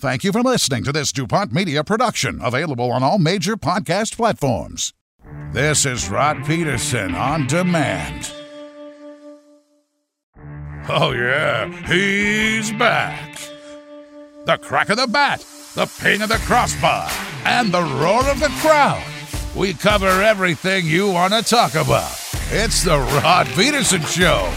Thank you for listening to this DuPont Media production, available on all major podcast platforms. This is Rod Peterson on demand. Oh yeah, he's back. The crack of the bat, the ping of the crossbar, and the roar of the crowd. We cover everything you want to talk about. It's the Rod Peterson Show.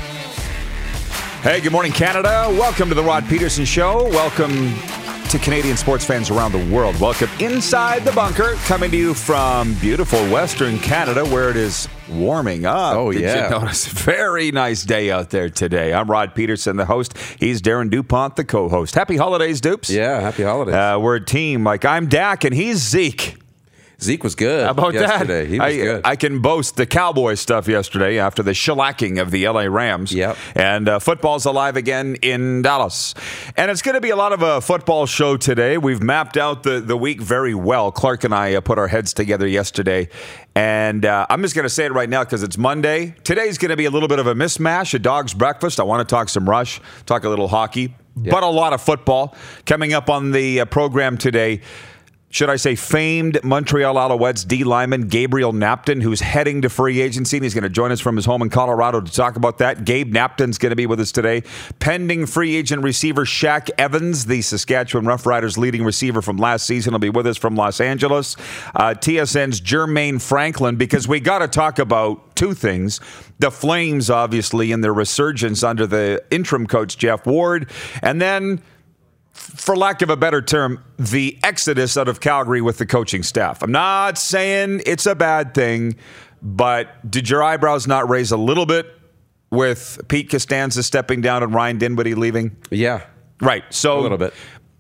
Hey, good morning, Canada. Welcome to the Rod Peterson Show. Welcome to Canadian sports fans around the world. Welcome inside the bunker, coming to you from beautiful Western Canada, where it is warming up. Oh, yeah. Did you notice? Very nice day out there today. I'm Rod Peterson, the host. He's Darren DuPont, the co-host. Happy holidays, Dupes. Yeah, happy holidays. We're a team. Like, I'm Dak, and he's Zeke. Zeke was good. How about yesterday. that? He was good. I can boast the Cowboy stuff yesterday after the shellacking of the LA Rams. Yep. And football's alive again in Dallas. And it's going to be a lot of a football show today. We've mapped out the week very well. Clark and I put our heads together yesterday. And I'm just going to say it right now because it's Monday. Today's going to be a little bit of a mismatch, a dog's breakfast. I want to talk some Rush, talk a little hockey, but a lot of football. Coming up on the program today, should I say famed Montreal Alouettes D lineman Gabriel Napton, who's heading to free agency, and he's going to join us from his home in Colorado to talk about that. Gabe Napton's going to be with us today. Pending free agent receiver Shaq Evans, the Saskatchewan Roughriders leading receiver from last season, will be with us from Los Angeles. TSN's Jermaine Franklin, because we got to talk about two things. The Flames, obviously, in their resurgence under the interim coach Jeff Ward, and then, for lack of a better term, the exodus out of Calgary with the coaching staff. I'm not saying it's a bad thing, but did your eyebrows not raise a little bit with Pete Costanza stepping down and Ryan Dinwiddie leaving? Yeah. Right. So a little bit.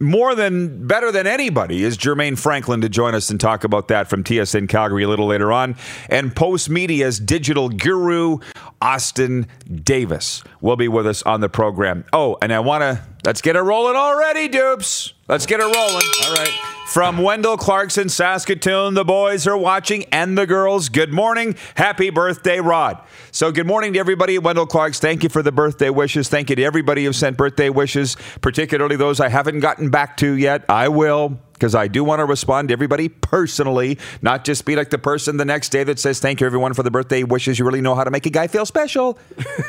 Better than anybody is Jermaine Franklin to join us and talk about that from TSN Calgary a little later on. And Post Media's digital guru, Austin Davis, will be with us on the program. Oh, and let's get it rolling already, dupes. Let's get it rolling. All right. From Wendell Clarkson, Saskatoon, the boys are watching, and the girls. Good morning. Happy birthday, Rod. So good morning to everybody at Wendell Clark's. Thank you for the birthday wishes. Thank you to everybody who sent birthday wishes, particularly those I haven't gotten back to yet. I will, because I do want to respond to everybody personally, not just be like the person the next day that says, thank you, everyone, for the birthday wishes. You really know how to make a guy feel special.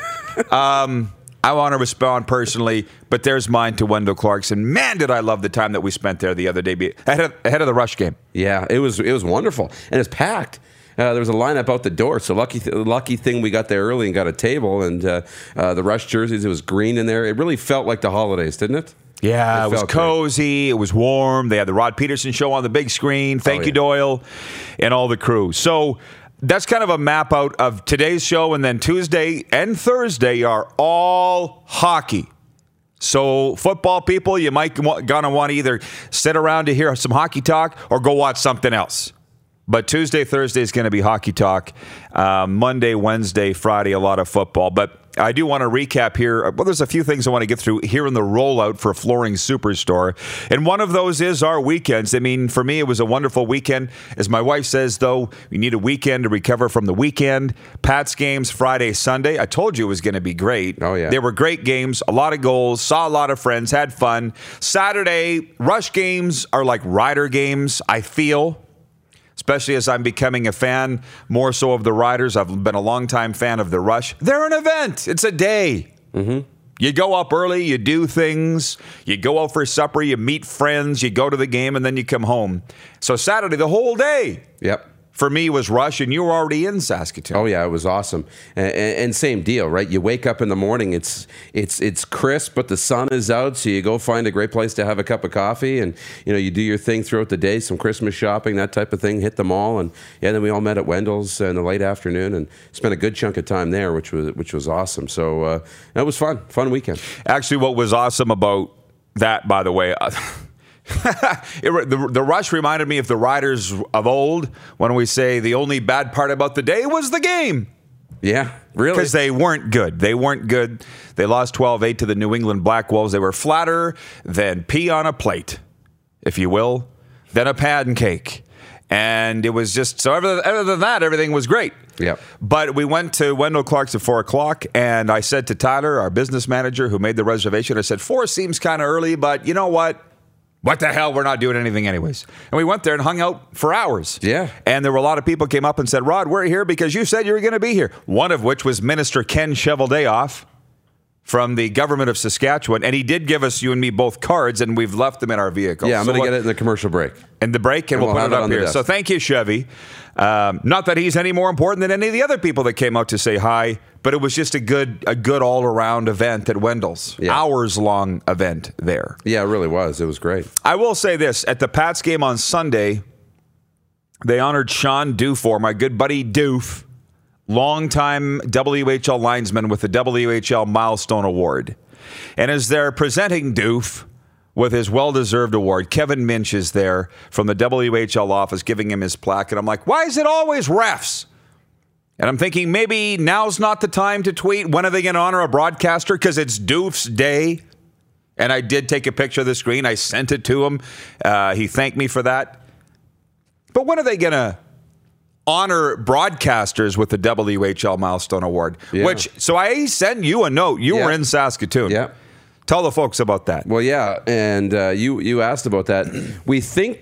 I want to respond personally, but there's mine to Wendell Clarkson. Man, did I love the time that we spent there the other day ahead of the Rush game. Yeah, it was wonderful. And it's packed. There was a lineup out the door, so lucky thing we got there early and got a table. And the Rush jerseys, it was green in there. It really felt like the holidays, didn't it? Yeah, it was cozy. Great. It was warm. They had the Rod Peterson Show on the big screen. Thank you, Doyle, and all the crew. So that's kind of a map out of today's show, and then Tuesday and Thursday are all hockey. So football people, you might gonna want to either sit around to hear some hockey talk or go watch something else. But Tuesday, Thursday is going to be hockey talk. Monday, Wednesday, Friday, a lot of football. But I do want to recap here. Well, there's a few things I want to get through here in the rollout for Flooring Superstore. And one of those is our weekends. I mean, for me, it was a wonderful weekend. As my wife says, though, we need a weekend to recover from the weekend. Pats games Friday, Sunday. I told you it was going to be great. Oh, yeah. They were great games, a lot of goals, saw a lot of friends, had fun. Saturday, Rush games are like Rider games, I feel. Especially as I'm becoming a fan more so of the Riders. I've been a longtime fan of the Rush. They're an event. It's a day. Mm-hmm. You go up early, you do things, you go out for supper, you meet friends, you go to the game, and then you come home. So Saturday, the whole day. Yep. For me was Rush, and you were already in Saskatoon. Oh yeah, it was awesome. And same deal, right? You wake up in the morning, it's crisp, but the sun is out, so you go find a great place to have a cup of coffee, and you do your thing throughout the day, some Christmas shopping, that type of thing. Hit the mall, and then we all met at Wendell's in the late afternoon and spent a good chunk of time there, which was awesome. So that was fun weekend. Actually, what was awesome about that, by the way. The Rush reminded me of the Riders of old when we say the only bad part about the day was the game. Yeah, really? Because they weren't good. They lost 12-8 to the New England Black Wolves. They were flatter than pea on a plate, if you will, than a pancake. And it was just, so other than that, everything was great. Yeah. But we went to Wendell Clark's at 4 o'clock, and I said to Tyler, our business manager who made the reservation, I said, 4 seems kind of early, but you know what? What the hell? We're not doing anything anyways. And we went there and hung out for hours. Yeah. And there were a lot of people came up and said, Rod, we're here because you said you were going to be here. One of which was Minister Ken Cheveldayoff from the government of Saskatchewan. And he did give us, you and me, both cards, and we've left them in our vehicle. Yeah, I'm going to get it in the commercial break. In the break, and we'll put it up here. So thank you, Chevy. Not that he's any more important than any of the other people that came out to say hi, but it was just a good all-around event at Wendell's. Yeah. Hours-long event there. Yeah, it really was. It was great. I will say this. At the Pats game on Sunday, they honored Sean Dufour, my good buddy Doof, longtime WHL linesman with the WHL Milestone Award. And as they're presenting Doof with his well-deserved award, Kevin Minch is there from the WHL office giving him his plaque. And I'm like, why is it always refs? And I'm thinking maybe now's not the time to tweet. When are they going to honor a broadcaster? Because it's Doof's day. And I did take a picture of the screen. I sent it to him. He thanked me for that. But when are they going to honor broadcasters with the WHL Milestone Award? Yeah. So I sent you a note. You were in Saskatoon. Yeah. Tell the folks about that. Well, yeah, and you asked about that. We think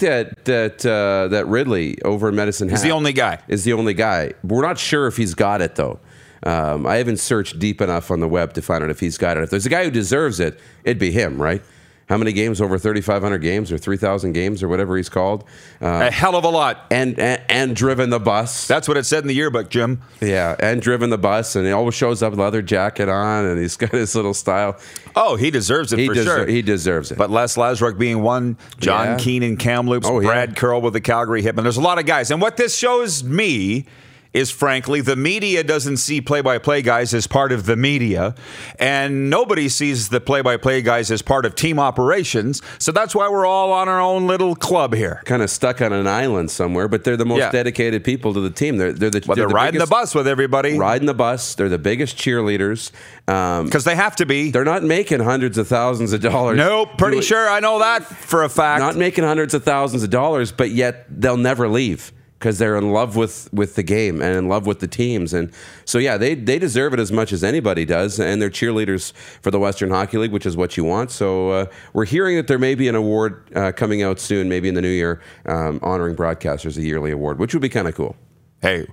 that Ridley over in Medicine Hat He's the only guy. Is the only guy. We're not sure if he's got it though. I haven't searched deep enough on the web to find out if he's got it. If there's a guy who deserves it, it'd be him, right? How many games? Over 3,500 games or 3,000 games or whatever he's called. A hell of a lot. And driven the bus. That's what it said in the yearbook, Jim. Yeah, and driven the bus, and he always shows up with a leather jacket on, and he's got his little style. Oh, he deserves it sure. He deserves it. But Les Lazaruk being one, John Keenan, Kamloops, Brad Curl with the Calgary Hitmen. There's a lot of guys. And what this shows me is, frankly, the media doesn't see play-by-play guys as part of the media, and nobody sees the play-by-play guys as part of team operations, so that's why we're all on our own little club here. Kind of stuck on an island somewhere, but they're the most dedicated people to the team. They're riding the bus with everybody. Riding the bus. They're the biggest cheerleaders. Because they have to be. They're not making hundreds of thousands of dollars. Nope, pretty sure I know that for a fact. Not making hundreds of thousands of dollars, but yet they'll never leave. Because they're in love with the game and in love with the teams. And so, yeah, they deserve it as much as anybody does. And they're cheerleaders for the Western Hockey League, which is what you want. So we're hearing that there may be an award coming out soon, maybe in the new year, honoring broadcasters, a yearly award, which would be kind of cool. Hey,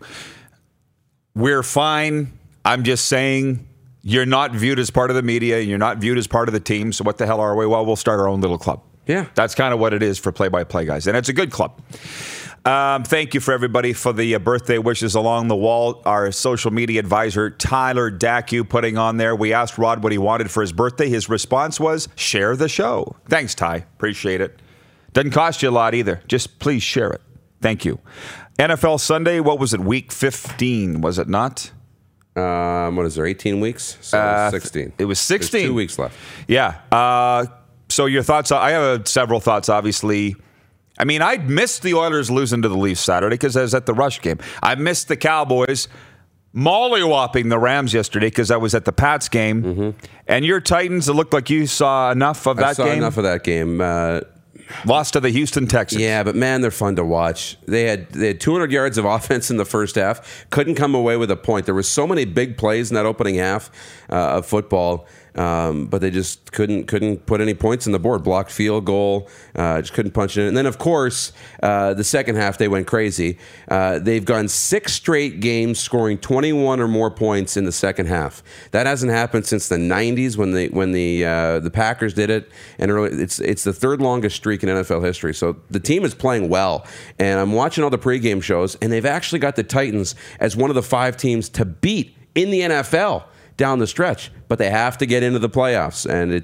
we're fine. I'm just saying you're not viewed as part of the media. You're not viewed as part of the team. So what the hell are we? Well, we'll start our own little club. Yeah. That's kind of what it is for play-by-play guys. And it's a good club. Thank you for everybody for the birthday wishes along the wall. Our social media advisor, Tyler Dacu, putting on there. We asked Rod what he wanted for his birthday. His response was, share the show. Thanks, Ty. Appreciate it. Doesn't cost you a lot either. Just please share it. Thank you. NFL Sunday, what was it? Week 15, was it not? What is there, 18 weeks? So 16. It was 16. There's 2 weeks left. Yeah. So your thoughts? I have several thoughts, obviously. I mean, I missed the Oilers losing to the Leafs Saturday because I was at the Rush game. I missed the Cowboys mollywhopping the Rams yesterday because I was at the Pats game. Mm-hmm. And your Titans, it looked like you saw enough of that game. I saw enough of that game. Lost to the Houston Texans. Yeah, but man, they're fun to watch. They had 200 yards of offense in the first half. Couldn't come away with a point. There were so many big plays in that opening half of football. But they just couldn't put any points on the board. Blocked field goal, just couldn't punch it in. And then, of course, the second half they went crazy. They've gone 6 straight games scoring 21 or more points in the second half. That hasn't happened since the 90s when the Packers did it. And it's the third longest streak in NFL history. So the team is playing well. And I'm watching all the pregame shows, and they've actually got the Titans as one of the 5 teams to beat in the NFL down the stretch, but they have to get into the playoffs, and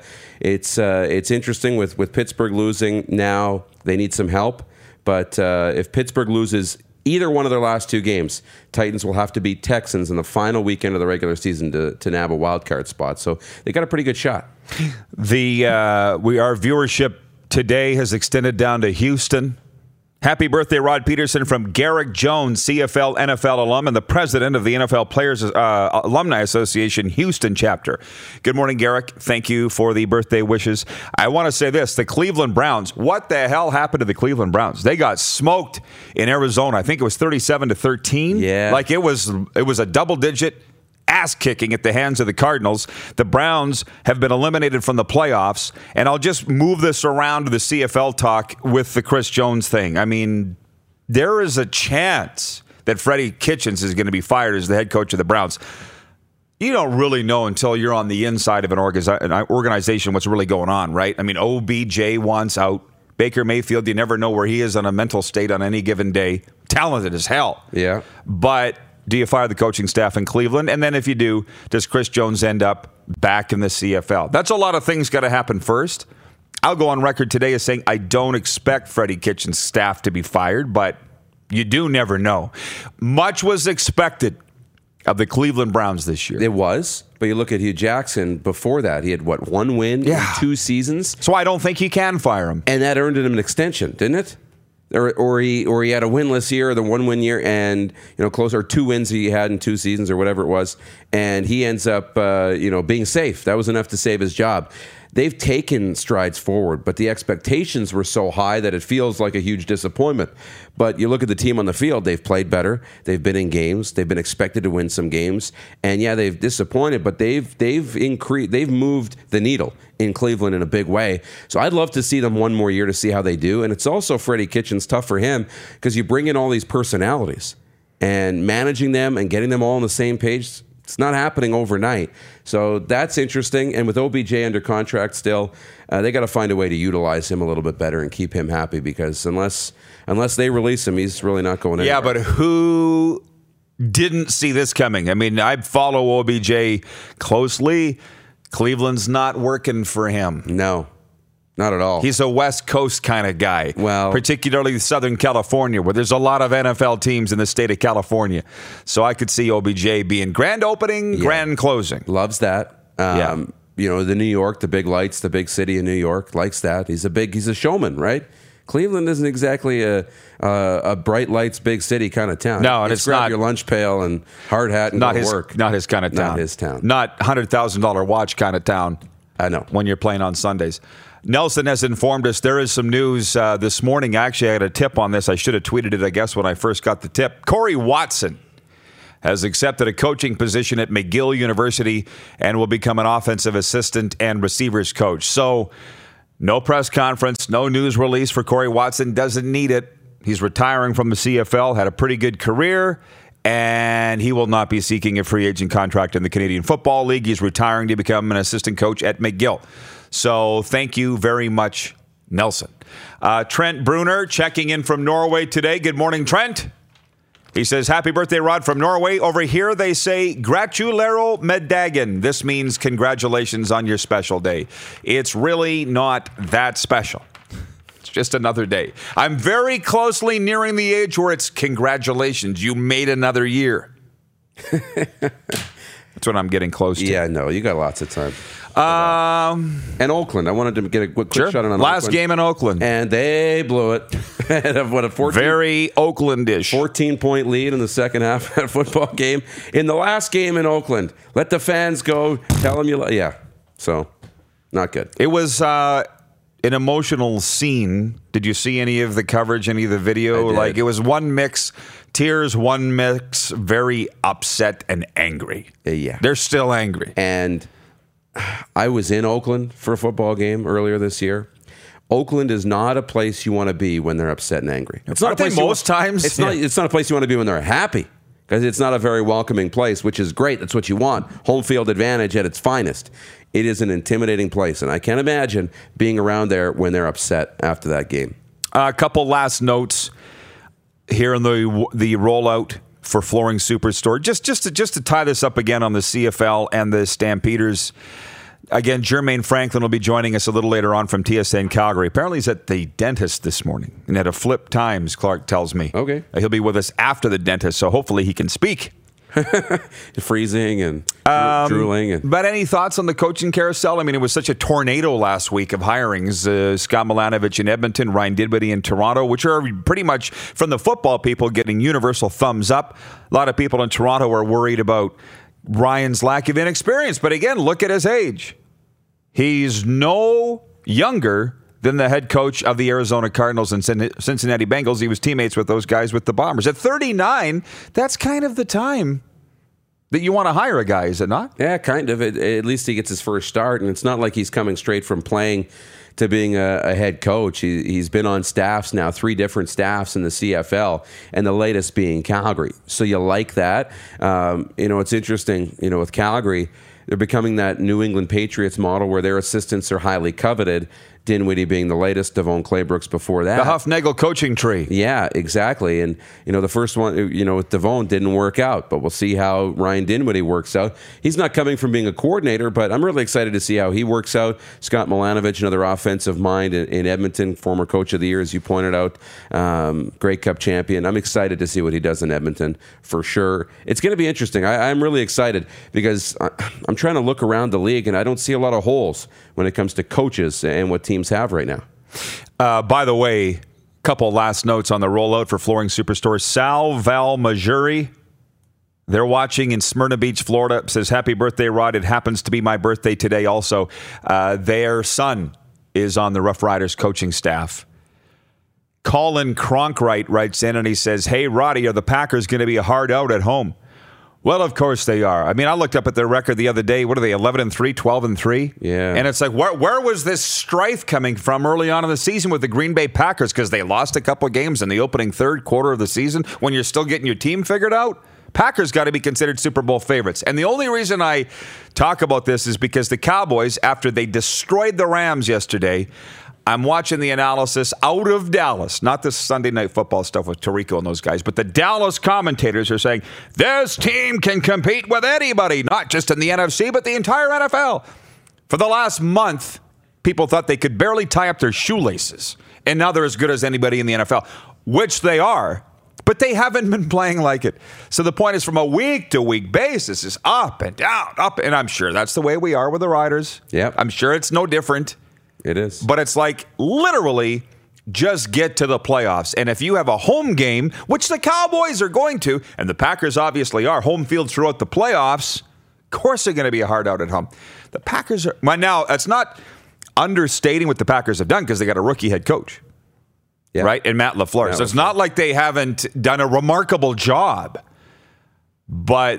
it's interesting with Pittsburgh losing now. They need some help, but if Pittsburgh loses either one of their last 2 games, Titans will have to beat Texans in the final weekend of the regular season to nab a wild card spot. So they got a pretty good shot. Our viewership today has extended down to Houston. Happy birthday, Rod Peterson, from Garrick Jones, CFL NFL alum and the president of the NFL Players Alumni Association Houston chapter. Good morning, Garrick. Thank you for the birthday wishes. I want to say this, the Cleveland Browns, what the hell happened to the Cleveland Browns? They got smoked in Arizona. I think it was 37-13. Yeah. Like it was a double-digit ass kicking at the hands of the Cardinals. The Browns have been eliminated from the playoffs. And I'll just move this around to the CFL talk with the Chris Jones thing. I mean, there is a chance that Freddie Kitchens is going to be fired as the head coach of the Browns. You don't really know until you're on the inside of an organization what's really going on, right? I mean, OBJ wants out. Baker Mayfield, you never know where he is on a mental state on any given day. Talented as hell. Yeah. But do you fire the coaching staff in Cleveland? And then if you do, does Chris Jones end up back in the CFL? That's a lot of things got to happen first. I'll go on record today as saying I don't expect Freddie Kitchens' staff to be fired, but you do never know. Much was expected of the Cleveland Browns this year. It was, but you look at Hugh Jackson before that. He had, one win in 2 seasons? So I don't think you can fire him. And that earned him an extension, didn't it? Or he had a winless year, or the 1-win year, and closer 2 wins he had in 2 seasons or whatever it was, and he ends up being safe. That was enough to save his job. They've taken strides forward, but the expectations were so high that it feels like a huge disappointment. But you look at the team on the field, they've played better. They've been in games. They've been expected to win some games. And yeah, they've disappointed, but they've moved the needle in Cleveland in a big way. So I'd love to see them one more year to see how they do. And it's also Freddie Kitchens tough for him because you bring in all these personalities and managing them and getting them all on the same page. It's not happening overnight. So that's interesting. And with OBJ under contract still, they got to find a way to utilize him a little bit better and keep him happy, because unless they release him, he's really not going anywhere. Yeah, but who didn't see this coming? I mean, I follow OBJ closely. Cleveland's not working for him. No. Not at all. He's a West Coast kind of guy, particularly Southern California, where there's a lot of NFL teams in the state of California. So I could see OBJ being grand opening, grand closing. Loves that. The New York, the big lights, the big city of New York, likes that. He's a showman, right? Cleveland isn't exactly a bright lights, big city kind of town. No, and it's grab not your lunch pail and hard hat and go to work. Not his kind of town. Not his town. Not $100,000 watch kind of town. I know. When you're playing on Sundays. Nelson has informed us there is some news this morning. Actually, I had a tip on this. I should have tweeted it, I guess, when I first got the tip. Corey Watson has accepted a coaching position at McGill University and will become an offensive assistant and receivers coach. So, no press conference, no news release for Corey Watson. Doesn't need it. He's retiring from the CFL, had a pretty good career, and he will not be seeking a free agent contract in the Canadian Football League. He's retiring to become an assistant coach at McGill. So thank you very much, Nelson. Trent Bruner checking in from Norway today. Good morning, Trent. He says, happy birthday, Rod, from Norway. Over here, they say, gratulero meddagen. This means congratulations on your special day. It's really not that special. It's just another day. I'm very closely nearing the age where it's congratulations. You made another year. That's what I'm getting close to. Yeah, no, you got lots of time. And Oakland. I wanted to get a quick shot on last Oakland. Game in Oakland. And they blew it. What a 14. Very Oakland-ish. 14-point lead in the second half of that football game. In the last game in Oakland. Let the fans go. Tell them you... Yeah. So, not good. It was an emotional scene. Did you see any of the coverage, any of the video? Like, it was one mix... Tears, one mix, very upset and angry. Yeah. They're still angry. And I was in Oakland for a football game earlier this year. Oakland is not a place you want to be when they're upset and angry. It's not a place most times. It's not a place you want to be when they're happy, because it's not a very welcoming place, which is great. That's what you want. Home field advantage at its finest. It is an intimidating place, and I can't imagine being around there when they're upset after that game. A couple last notes here in the rollout for Flooring Superstore. Just to tie this up again on the CFL and the Stampeders. Again, Jermaine Franklin will be joining us a little later on from TSN Calgary. Apparently he's at the dentist this morning and at a flip times, Clark tells me. Okay. He'll be with us after the dentist, so hopefully he can speak. Freezing and drooling. But any thoughts on the coaching carousel? I mean, it was such a tornado last week of hirings. Scott Milanovic in Edmonton, Ryan Dinwiddie in Toronto, which are pretty much, from the football people, getting universal thumbs up. A lot of people in Toronto are worried about Ryan's lack of inexperience. But again, look at his age. He's no younger than the head coach of the Arizona Cardinals and Cincinnati Bengals. He was teammates with those guys with the Bombers. At 39, that's kind of the time that you want to hire a guy, is it not? Yeah, kind of. At least he gets his first start, and it's not like he's coming straight from playing to being a head coach. He's been on staffs now, 3 different staffs in the CFL, and the latest being Calgary. So you like that. It's interesting, with Calgary, they're becoming that New England Patriots model where their assistants are highly coveted, Dinwiddie being the latest, Devon Claybrooks before that. The Huff-Nagel coaching tree. Yeah, exactly. And, the first one, with Devon didn't work out, but we'll see how Ryan Dinwiddie works out. He's not coming from being a coordinator, but I'm really excited to see how he works out. Scott Milanovic, another offensive mind in Edmonton, former coach of the year, as you pointed out, Grey Cup champion. I'm excited to see what he does in Edmonton, for sure. It's going to be interesting. I'm really excited because I'm trying to look around the league, and I don't see a lot of holes when it comes to coaches and what teams have right now. By the way, couple last notes on the rollout for Flooring Superstore. Sal Val Majuri, they're watching in Smyrna Beach, Florida. Says, happy birthday, Rod. It happens to be my birthday today also. Their son is on the Rough Riders coaching staff. Colin Cronkright writes in and he says, hey, Roddy, are the Packers going to be a hard out at home? Well, of course they are. I mean, I looked up at their record the other day. What are they, 11-3, 12-3? Yeah. And it's like, where was this strife coming from early on in the season with the Green Bay Packers? Because they lost a couple of games in the opening third quarter of the season when you're still getting your team figured out? Packers got to be considered Super Bowl favorites. And the only reason I talk about this is because the Cowboys, after they destroyed the Rams yesterday, I'm watching the analysis out of Dallas, not this Sunday Night Football stuff with Tirico and those guys, but the Dallas commentators are saying, this team can compete with anybody, not just in the NFC, but the entire NFL. For the last month, people thought they could barely tie up their shoelaces, and now they're as good as anybody in the NFL, which they are, but they haven't been playing like it. So the point is, from a week-to-week basis, is up and down, and I'm sure that's the way we are with the Riders. Yep. I'm sure it's no different. It is. But it's like literally just get to the playoffs. And if you have a home game, which the Cowboys are going to, and the Packers obviously are, home field throughout the playoffs, of course they're going to be a hard out at home. The Packers are, well, now that's not understating what the Packers have done because they got a rookie head coach, right? And Matt LaFleur. So it's not like they haven't done a remarkable job, but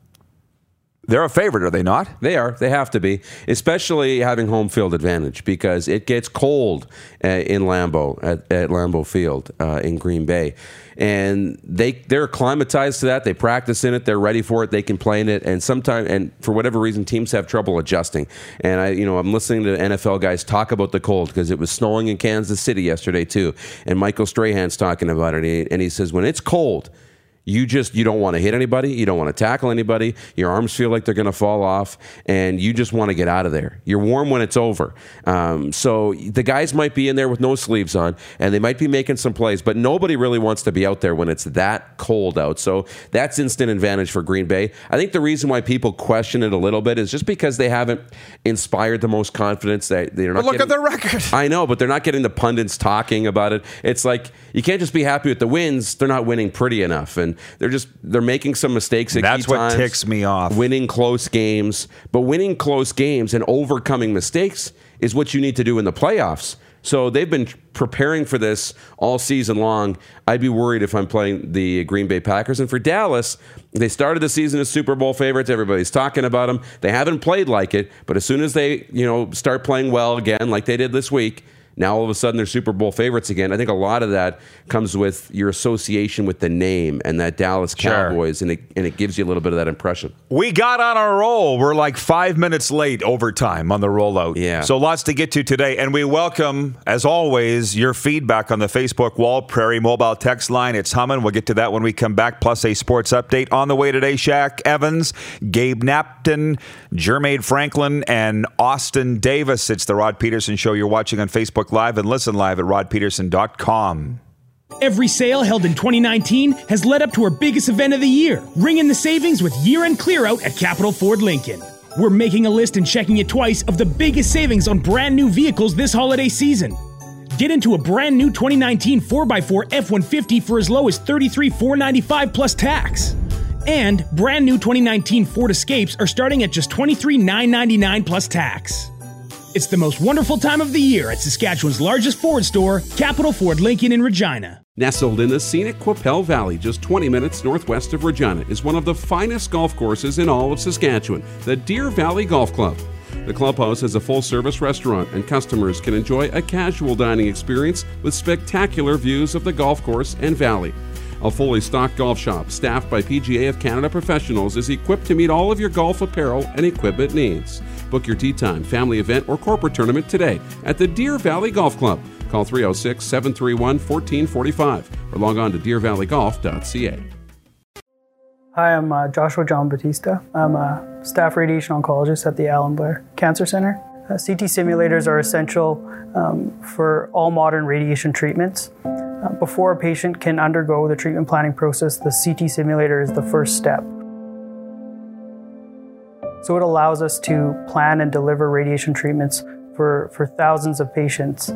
they're a favorite, are they not? They are. They have to be, especially having home field advantage because it gets cold in Lambeau, at Lambeau Field in Green Bay. And they're acclimatized to that. They practice in it. They're ready for it. They can play in it. And sometimes, and for whatever reason, teams have trouble adjusting. And I'm listening to NFL guys talk about the cold because it was snowing in Kansas City yesterday too. And Michael Strahan's talking about it. And he says, when it's cold, you don't want to hit anybody. You don't want to tackle anybody. Your arms feel like they're going to fall off, and you just want to get out of there. You're warm when it's over. So the guys might be in there with no sleeves on, and they might be making some plays, but nobody really wants to be out there when it's that cold out. So that's instant advantage for Green Bay. I think the reason why people question it a little bit is just because they haven't inspired the most confidence. They're not. But look at their record. I know, but they're not getting the pundits talking about it. It's like you can't just be happy with the wins. They're not winning pretty enough, and they're making some mistakes at key times. That's what ticks me off. Winning close games. But winning close games and overcoming mistakes is what you need to do in the playoffs. So they've been preparing for this all season long. I'd be worried if I'm playing the Green Bay Packers. And for Dallas, they started the season as Super Bowl favorites. Everybody's talking about them. They haven't played like it. But as soon as they start playing well again, like they did this week, now all of a sudden they're Super Bowl favorites again. I think a lot of that comes with your association with the name and that Dallas Cowboys, and it gives you a little bit of that impression. We got on a roll. We're like 5 minutes late overtime on the rollout. Yeah. So lots to get to today. And we welcome, as always, your feedback on the Facebook wall, Prairie Mobile text line. It's humming. We'll get to that when we come back, plus a sports update. On the way today, Shaq Evans, Gabe Napton, Jermaine Franklin, and Austin Davis. It's the Rod Peterson Show. You're watching on Facebook Live and listen live at rodpeterson.com. Every sale held in 2019 has led up to our biggest event of the year. Ring in the savings with year-end clear-out at Capital Ford Lincoln. We're making a list and checking it twice of the biggest savings on brand new vehicles this holiday season. Get into a brand new 2019 4x4 F-150 for as low as $33,495 plus tax. And brand new 2019 Ford Escapes are starting at just $23,999 plus tax. It's the most wonderful time of the year at Saskatchewan's largest Ford store, Capital Ford Lincoln in Regina. Nestled in the scenic Qu'Appelle Valley, just 20 minutes northwest of Regina, is one of the finest golf courses in all of Saskatchewan, the Deer Valley Golf Club. The clubhouse has a full-service restaurant, and customers can enjoy a casual dining experience with spectacular views of the golf course and valley. A fully stocked golf shop, staffed by PGA of Canada professionals, is equipped to meet all of your golf apparel and equipment needs. Book your tee time, family event, or corporate tournament today at the Deer Valley Golf Club. Call 306-731-1445 or log on to deervalleygolf.ca. Hi, I'm Joshua John Batista. I'm a staff radiation oncologist at the Alan Blair Cancer Center. CT simulators are essential for all modern radiation treatments. Before a patient can undergo the treatment planning process, the CT simulator is the first step. So it allows us to plan and deliver radiation treatments for thousands of patients.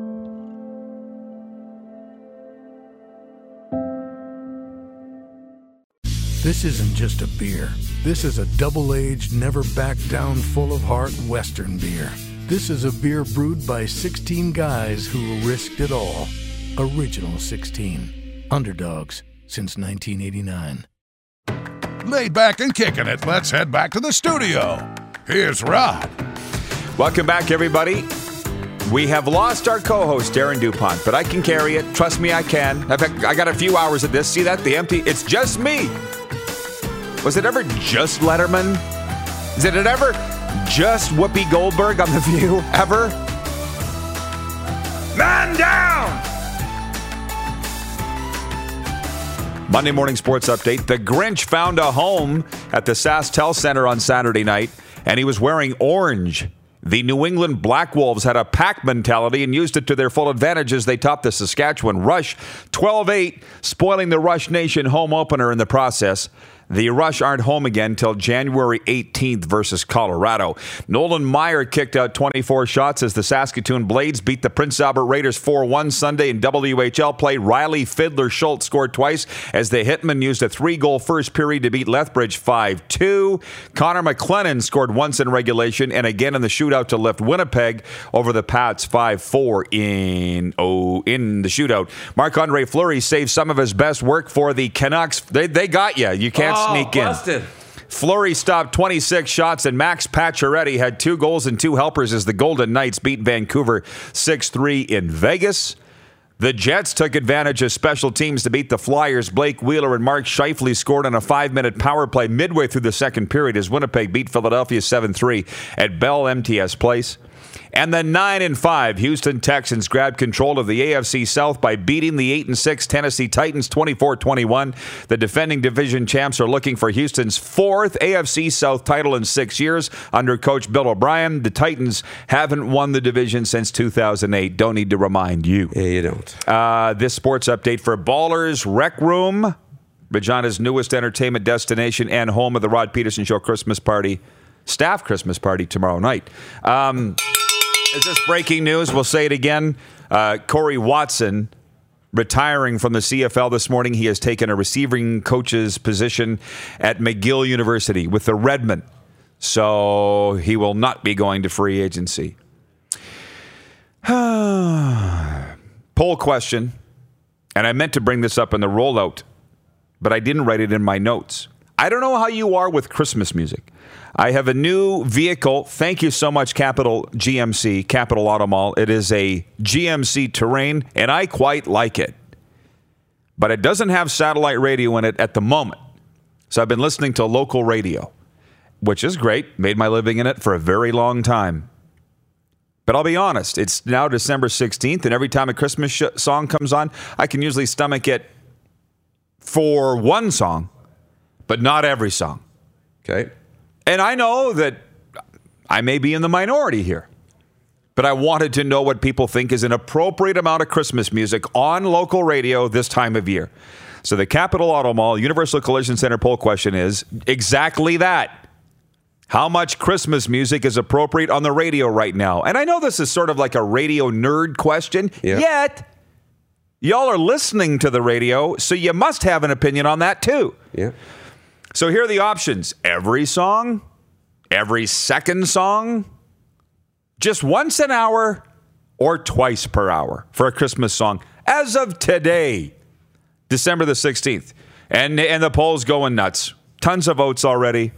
This isn't just a beer. This is a double-aged, never-back-down, full-of-heart Western beer. This is a beer brewed by 16 guys who risked it all. Original 16. Underdogs since 1989. Laid back and kicking it, let's head back to the studio. Here's Rod. Welcome back, everybody. We have lost our co-host, Darren DuPont, but I can carry it. Trust me, I can. I got a few hours of this. See that? The empty. It's just me. Was it ever just Letterman? Is it ever just Whoopi Goldberg on The View? Ever? Man down! Monday Morning Sports Update. The Grinch found a home at the SaskTel Center on Saturday night, and he was wearing orange. The New England Black Wolves had a pack mentality and used it to their full advantage as they topped the Saskatchewan Rush 12-8, spoiling the Rush Nation home opener in the process. The Rush aren't home again until January 18th versus Colorado. Nolan Meyer kicked out 24 shots as the Saskatoon Blades beat the Prince Albert Raiders 4-1 Sunday in WHL play. Riley Fiddler Schultz scored twice as the Hitmen used a 3-goal first period to beat Lethbridge 5-2. Connor McLennan scored once in regulation and again in the shootout to lift Winnipeg over the Pats 5-4 in the shootout. Marc-Andre Fleury saved some of his best work for the Canucks. They got you. You can't sneak busted. in. Fleury stopped 26 shots, and Max Pacioretty had 2 goals and 2 helpers as the Golden Knights beat Vancouver 6-3 in Vegas. The Jets took advantage of special teams to beat the Flyers. Blake Wheeler and Mark Scheifele scored on a 5-minute power play midway through the second period as Winnipeg beat Philadelphia 7-3 at Bell MTS Place. And the 9-5 Houston Texans grabbed control of the AFC South by beating the 8-6 Tennessee Titans 24-21. The defending division champs are looking for Houston's 4th AFC South title in 6 years under coach Bill O'Brien. The Titans haven't won the division since 2008. Don't need to remind you. Yeah, you don't. This sports update for Ballers Rec Room, Regina's newest entertainment destination and home of the Rod Peterson Show Christmas party, staff Christmas party tomorrow night. Is this breaking news? We'll say it again. Corey Watson retiring from the CFL this morning. He has taken a receiving coach's position at McGill University with the Redmen. So he will not be going to free agency. Poll question, and I meant to bring this up in the rollout, but I didn't write it in my notes. I don't know how you are with Christmas music. I have a new vehicle. Thank you so much, Capital GMC, Capital Auto Mall. It is a GMC Terrain, and I quite like it. But it doesn't have satellite radio in it at the moment. So I've been listening to local radio, which is great. Made my living in it for a very long time. But I'll be honest, it's now December 16th, and every time a Christmas song comes on, I can usually stomach it for one song, but not every song. Okay. And I know that I may be in the minority here, but I wanted to know what people think is an appropriate amount of Christmas music on local radio this time of year. So the Capital Auto Mall Universal Collision Center poll question is exactly that. How much Christmas music is appropriate on the radio right now? And I know this is sort of like a radio nerd question, yet y'all are listening to the radio, so you must have an opinion on that too. Yeah. So here are the options. Every song, every second song, just once an hour or twice per hour for a Christmas song as of today, December the 16th. And the poll's going nuts. Tons of votes already.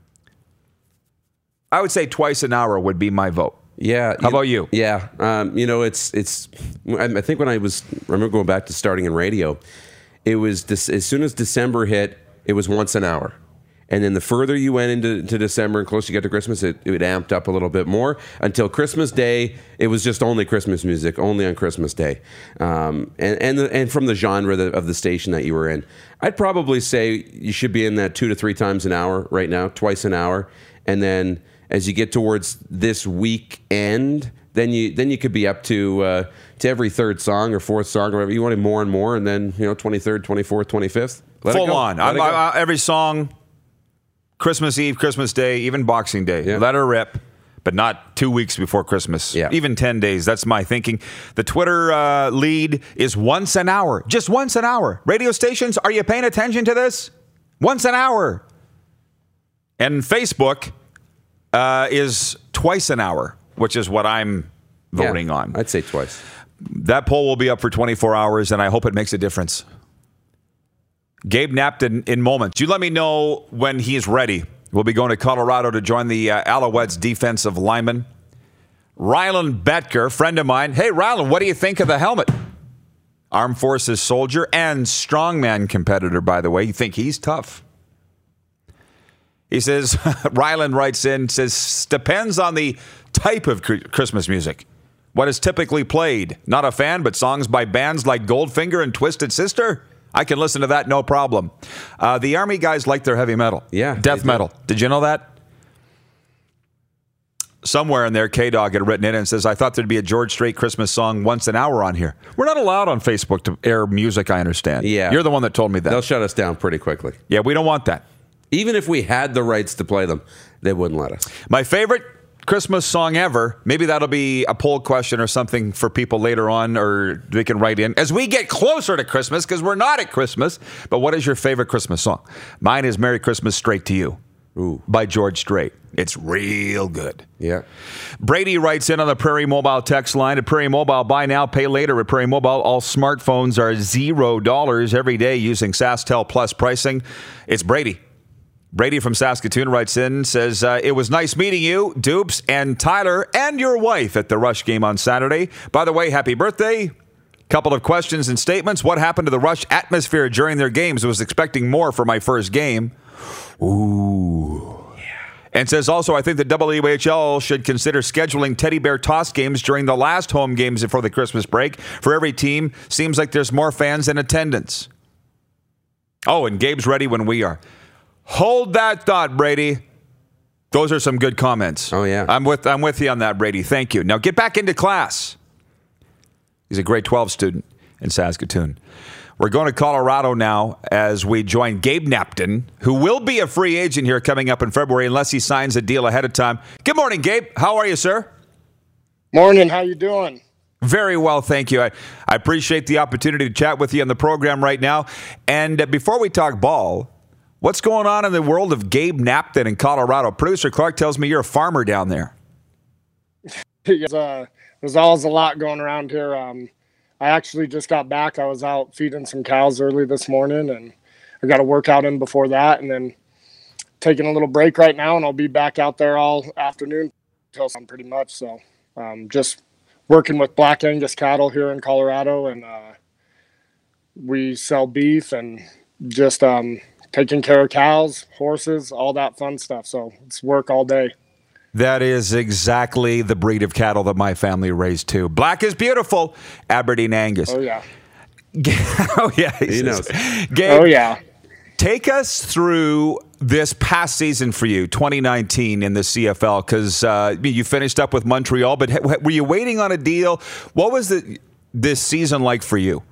I would say twice an hour would be my vote. Yeah. How about you? Yeah. It's. I think when I remember going back to starting in radio, it was as soon as December hit, it was once an hour. And then the further you went into December and closer you got to Christmas, it amped up a little bit more until Christmas Day. It was just only Christmas music, only on Christmas Day. And from the genre of the station that you were in, I'd probably say you should be in that 2 to 3 times an hour right now, twice an hour. And then as you get towards this weekend, then you could be up to every third song or fourth song or whatever. You want it more and more, and then 23rd, 24th, 25th. Full on. Every song. Christmas Eve, Christmas Day, even Boxing Day. Yeah. Let her rip, but not 2 weeks before Christmas. Yeah. Even 10 days. That's my thinking. The Twitter lead is once an hour. Just once an hour. Radio stations, are you paying attention to this? Once an hour. And Facebook is twice an hour, which is what I'm voting on. I'd say twice. That poll will be up for 24 hours, and I hope it makes a difference. Gabe Napton in moments. You let me know when he's ready. We'll be going to Colorado to join the Alouettes defensive lineman. Rylan Betker, friend of mine. Hey, Rylan, what do you think of the helmet? Armed Forces soldier and strongman competitor, by the way. You think he's tough? He says, Rylan writes in, says, depends on the type of Christmas music. What is typically played? Not a fan, but songs by bands like Goldfinger and Twisted Sister? I can listen to that, no problem. The Army guys like their heavy metal. Yeah. Death metal. Did you know that? Somewhere in there, K-Dog had written in and says, I thought there'd be a George Strait Christmas song once an hour on here. We're not allowed on Facebook to air music, I understand. Yeah. You're the one that told me that. They'll shut us down pretty quickly. Yeah, we don't want that. Even if we had the rights to play them, they wouldn't let us. My favorite Christmas song ever, maybe that'll be a poll question or something for people later on, or they can write in as we get closer to Christmas, because we're not at Christmas. But what is your favorite Christmas song? Mine is Merry Christmas Straight to You. Ooh. By George Strait. It's real good. Yeah. Brady writes in on the Prairie Mobile text line. At Prairie Mobile, buy now, pay later. At Prairie Mobile, all smartphones are $0 every day using SaskTel Plus pricing. It's Brady. Brady from Saskatoon writes in, says, it was nice meeting you, Dupes, and Tyler, and your wife at the Rush game on Saturday. By the way, happy birthday. Couple of questions and statements. What happened to the Rush atmosphere during their games? I was expecting more for my first game. Ooh. Yeah. And says also, I think the WHL should consider scheduling teddy bear toss games during the last home games before the Christmas break. For every team, seems like there's more fans in attendance. Oh, and Gabe's ready when we are. Hold that thought, Brady. Those are some good comments. Oh, yeah. I'm with you on that, Brady. Thank you. Now get back into class. He's a grade 12 student in Saskatoon. We're going to Colorado now as we join Gabe Napton, who will be a free agent here coming up in February unless he signs a deal ahead of time. Good morning, Gabe. How are you, sir? Morning. How you doing? Very well, thank you. I appreciate the opportunity to chat with you on the program right now. And before we talk ball, what's going on in the world of Gabe Napton in Colorado? Producer Clark tells me you're a farmer down there. There's always a lot going around here. I actually just got back. I was out feeding some cows early this morning, and I got a workout in before that, and then taking a little break right now, and I'll be back out there all afternoon until sun pretty much. So just working with Black Angus cattle here in Colorado, and we sell beef and just taking care of cows, horses, all that fun stuff. So it's work all day. That is exactly the breed of cattle that my family raised too. Black is beautiful, Aberdeen Angus. Oh, yeah. Oh, yeah. He knows. Gabe, oh, yeah. Take us through this past season for you, 2019 in the CFL, because you finished up with Montreal, but were you waiting on a deal? What was this season like for you?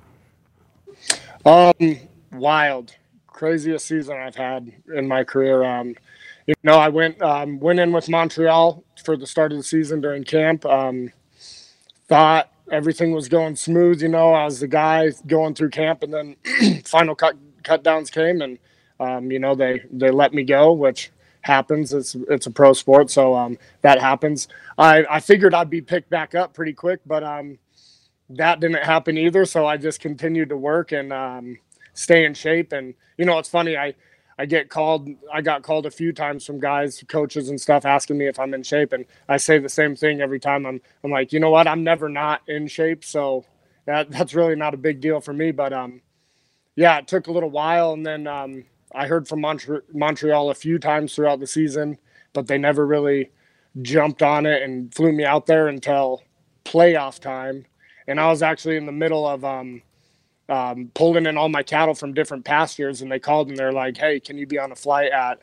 Wild. Craziest season I've had in my career. I went in with Montreal for the start of the season during camp. Thought everything was going smooth. I was the guy going through camp, and then final cut downs came, and they let me go, which happens. It's a pro sport, so that happens. I figured I'd be picked back up pretty quick, but that didn't happen either. So I just continued to work and stay in shape. And it's funny. I got called a few times from guys, coaches and stuff asking me if I'm in shape. And I say the same thing every time. I'm like, you know what? I'm never not in shape. So that's really not a big deal for me. But yeah, it took a little while. And then I heard from Montreal a few times throughout the season, but they never really jumped on it and flew me out there until playoff time. And I was actually in the middle of pulling in all my cattle from different pastures, and they called and they're like, hey, can you be on a flight at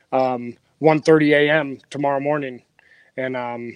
1:30 a.m. tomorrow morning? And,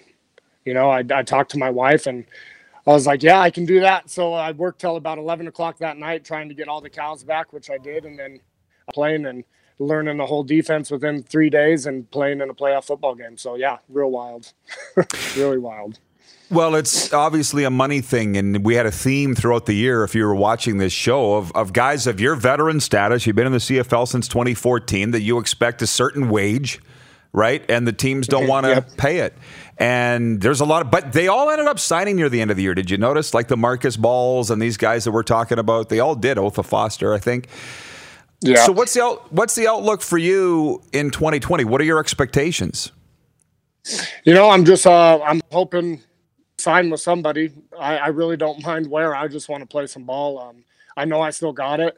I talked to my wife and I was like, yeah, I can do that. So I worked till about 11 o'clock that night trying to get all the cows back, which I did. And then playing and learning the whole defense within 3 days and playing in a playoff football game. So yeah, real wild, really wild. Well, it's obviously a money thing, and we had a theme throughout the year, if you were watching this show, of guys of your veteran status. You've been in the CFL since 2014, that you expect a certain wage, right? And the teams don't want to pay it. And there's a lot but they all ended up signing near the end of the year. Did you notice? Like the Marcus Balls and these guys that we're talking about, they all did. Otha Foster, I think. Yeah. So what's the outlook for you in 2020? What are your expectations? I'm just I'm hoping sign with somebody. I really don't mind where. I just want to play some ball. I know I still got it.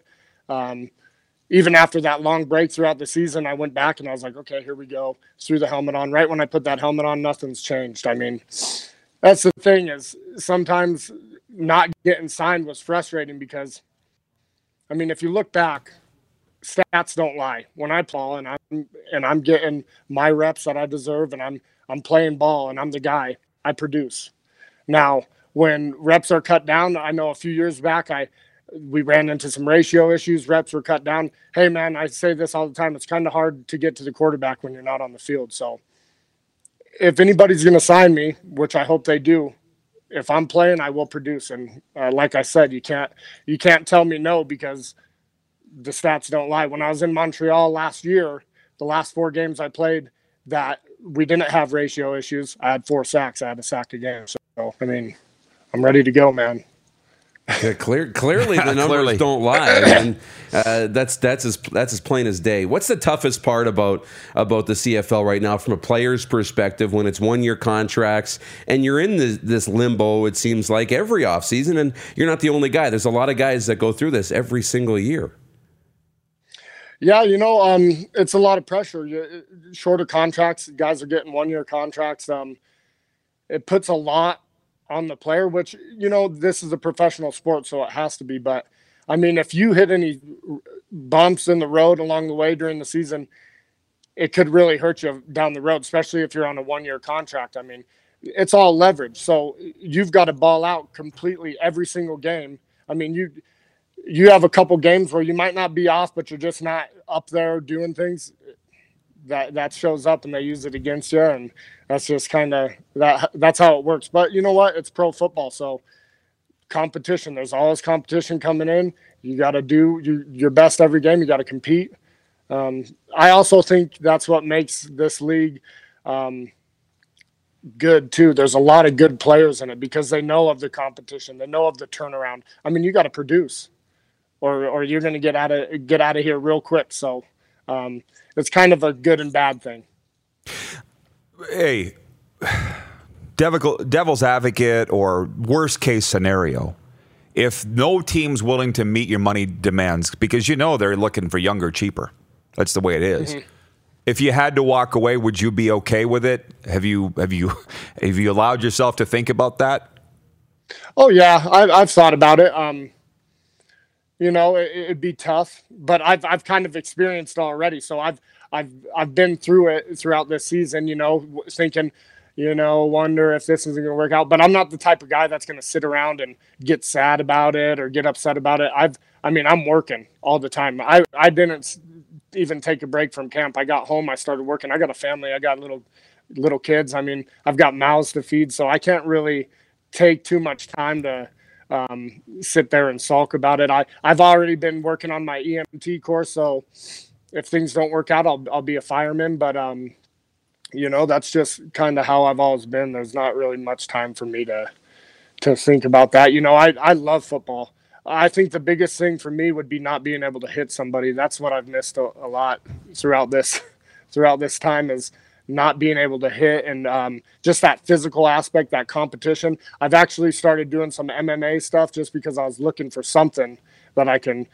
Even after that long break throughout the season, I went back and I was like, okay, here we go. Threw the helmet on. Right when I put that helmet on, nothing's changed. I mean, that's the thing, is sometimes not getting signed was frustrating because, I mean, if you look back, stats don't lie. When I play and I'm getting my reps that I deserve and I'm playing ball and I'm the guy, I produce. Now, when reps are cut down, I know a few years back we ran into some ratio issues. Reps were cut down. Hey, man, I say this all the time. It's kind of hard to get to the quarterback when you're not on the field. So if anybody's going to sign me, which I hope they do, if I'm playing, I will produce. And like I said, you can't tell me no, because the stats don't lie. When I was in Montreal last year, the last 4 games I played that we didn't have ratio issues, I had 4 sacks. I had a sack a game. So, I mean, I'm ready to go, man. Yeah, clearly the numbers don't lie. I mean, that's as plain as day. What's the toughest part about the CFL right now from a player's perspective when it's 1-year contracts and you're in this limbo, it seems like, every offseason, and you're not the only guy. There's a lot of guys that go through this every single year. Yeah, it's a lot of pressure. Shorter contracts, guys are getting 1-year contracts. It puts a lot on the player, which, this is a professional sport, so it has to be. But, I mean, if you hit any bumps in the road along the way during the season, it could really hurt you down the road, especially if you're on a 1-year contract. I mean, it's all leverage. So you've got to ball out completely every single game. I mean, you have a couple games where you might not be off, but you're just not up there doing things. That shows up and they use it against you, and that's just kind of that's how it works. But you know what? It's pro football, so competition. There's always competition coming in. You got to do your best every game. You got to compete. I also think that's what makes this league good too. There's a lot of good players in it because they know of the competition. They know of the turnaround. I mean, you got to produce, or you're going to get out of here real quick. So. It's kind of a good and bad thing. Hey, devil's advocate or worst case scenario, if no team's willing to meet your money demands, because they're looking for younger, cheaper. That's the way it is. Mm-hmm. If you had to walk away, would you be okay with it? Have you allowed yourself to think about that? Oh yeah, I've thought about it. It'd be tough, but I've kind of experienced it already. So I've been through it throughout this season, thinking, wonder if this isn't going to work out. But I'm not the type of guy that's going to sit around and get sad about it or get upset about it. I'm working all the time. I didn't even take a break from camp. I got home, I started working. I got a family. I got little kids. I mean, I've got mouths to feed, so I can't really take too much time to sit there and sulk about it. I've already been working on my EMT course, so if things don't work out, I'll be a fireman. But that's just kind of how I've always been. There's not really much time for me to think about that. I love football. I think the biggest thing for me would be not being able to hit somebody. That's what I've missed a lot throughout this time, is not being able to hit, and just that physical aspect, that competition. I've actually started doing some MMA stuff just because I was looking for something that I can,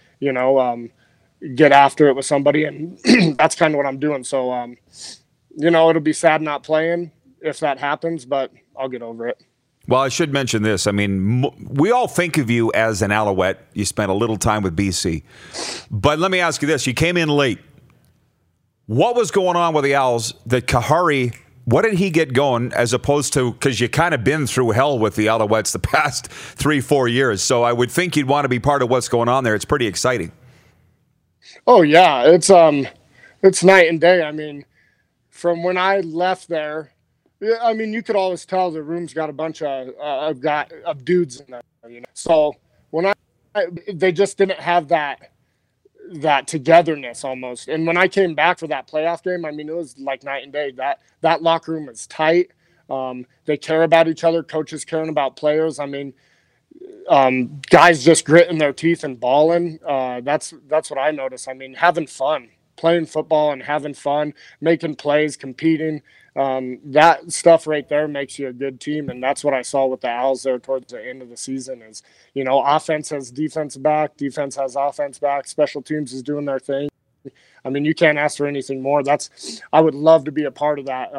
get after it with somebody, and that's kind of what I'm doing. So, it'll be sad not playing if that happens, but I'll get over it. Well, I should mention this. I mean, we all think of you as an Alouette. You spent a little time with BC. But let me ask you this. You came in late. What was going on with the Owls that Kahari, what did he get going as opposed to, because you kind of been through hell with the Alouettes the past 3-4 years. So I would think you'd want to be part of what's going on there. It's pretty exciting. Oh, yeah. It's night and day. I mean, from when I left there, I mean, you could always tell the room's got a bunch of dudes in there, So when they just didn't have that togetherness almost. And when I came back for that playoff game, I mean, it was like night and day. That locker room is tight. They care about each other. Coaches caring about players. I mean, guys just gritting their teeth and balling. That's what I noticed. I mean, having fun, playing football and having fun, making plays, competing. That stuff right there makes you a good team, and that's what I saw with the Owls there towards the end of the season. Is offense has defense back, defense has offense back, special teams is doing their thing. I mean, you can't ask for anything more. I would love to be a part of that.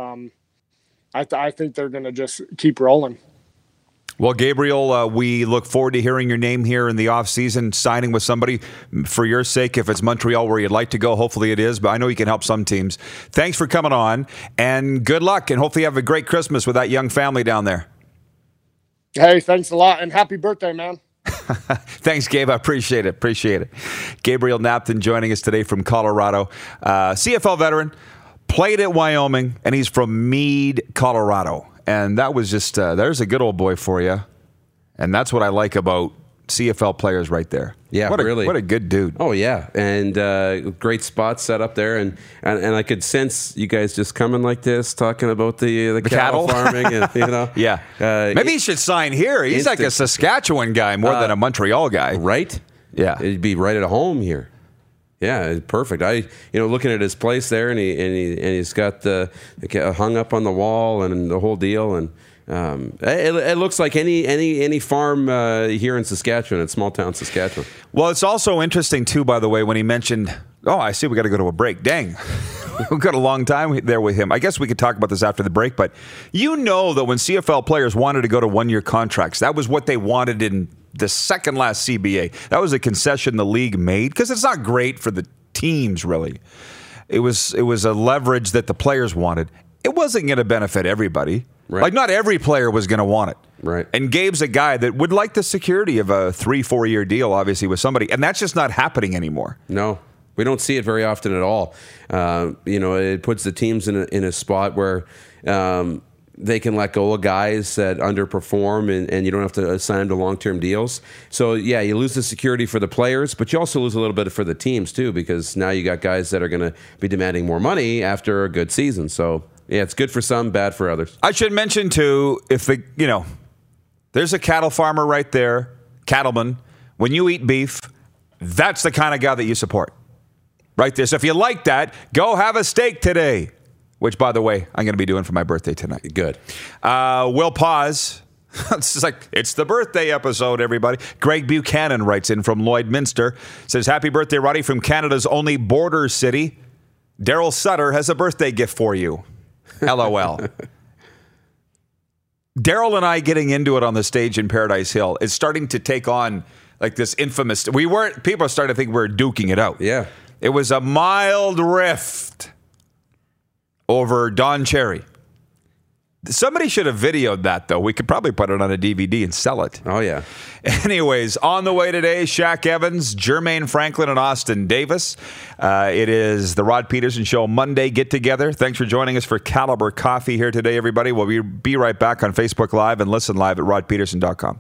I think they're going to just keep rolling. Well, Gabriel, we look forward to hearing your name here in the offseason, signing with somebody for your sake. If it's Montreal where you'd like to go, hopefully it is, but I know you can help some teams. Thanks for coming on, and good luck, and hopefully you have a great Christmas with that young family down there. Hey, thanks a lot, and happy birthday, man. Thanks, Gabe. I appreciate it. Gabriel Knapton joining us today from Colorado. CFL veteran, played at Wyoming, and he's from Meade, Colorado. And that was just, there's a good old boy for you. And that's what I like about CFL players right there. Yeah, really. What a good dude. Oh, yeah. And great spot set up there. And I could sense you guys just coming like this, talking about the cattle farming. And, Yeah. Maybe he should sign here. He's like a Saskatchewan guy more than a Montreal guy. Right? Yeah. He'd be right at home here. Yeah, perfect. Looking at his place there, and he's got the hung up on the wall and the whole deal, and it looks like any farm here in Saskatchewan, in small town Saskatchewan. Well, it's also interesting too, by the way, when he mentioned, I see we got to go to a break. Dang. We've got a long time there with him. I guess we could talk about this after the break, but that when CFL players wanted to go to one-year contracts, that was what they wanted in the second last CBA. That was a concession the league made because it's not great for the teams, really. It was a leverage that the players wanted. It wasn't going to benefit everybody. Right. Like, not every player was going to want it. Right. And Gabe's a guy that would like the security of a 3-4 year deal, obviously, with somebody, and that's just not happening anymore. No. We don't see it very often at all. It puts the teams in a spot where they can let go of guys that underperform, and you don't have to sign them to long-term deals. So, yeah, you lose the security for the players, but you also lose a little bit for the teams, too, because now you got guys that are going to be demanding more money after a good season. So, yeah, it's good for some, bad for others. I should mention, too, there's a cattle farmer right there, cattleman. When you eat beef, that's the kind of guy that you support. Right there. So if you like that, go have a steak today. Which, by the way, I'm going to be doing for my birthday tonight. Good. We'll pause. It's the birthday episode, everybody. Greg Buchanan writes in from Lloydminster. Says, happy birthday, Roddy, from Canada's only border city. Daryl Sutter has a birthday gift for you. LOL. Daryl and I getting into it on the stage in Paradise Hill is starting to take on like this infamous... People are starting to think we're duking it out. Yeah. It was a mild rift over Don Cherry. Somebody should have videoed that, though. We could probably put it on a DVD and sell it. Oh, yeah. Anyways, on the way today, Shaq Evans, Jermaine Franklin, and Austin Davis. It is the Rod Peterson Show Monday get-together. Thanks for joining us for Caliber Coffee here today, everybody. We'll be right back on Facebook Live and listen live at rodpeterson.com.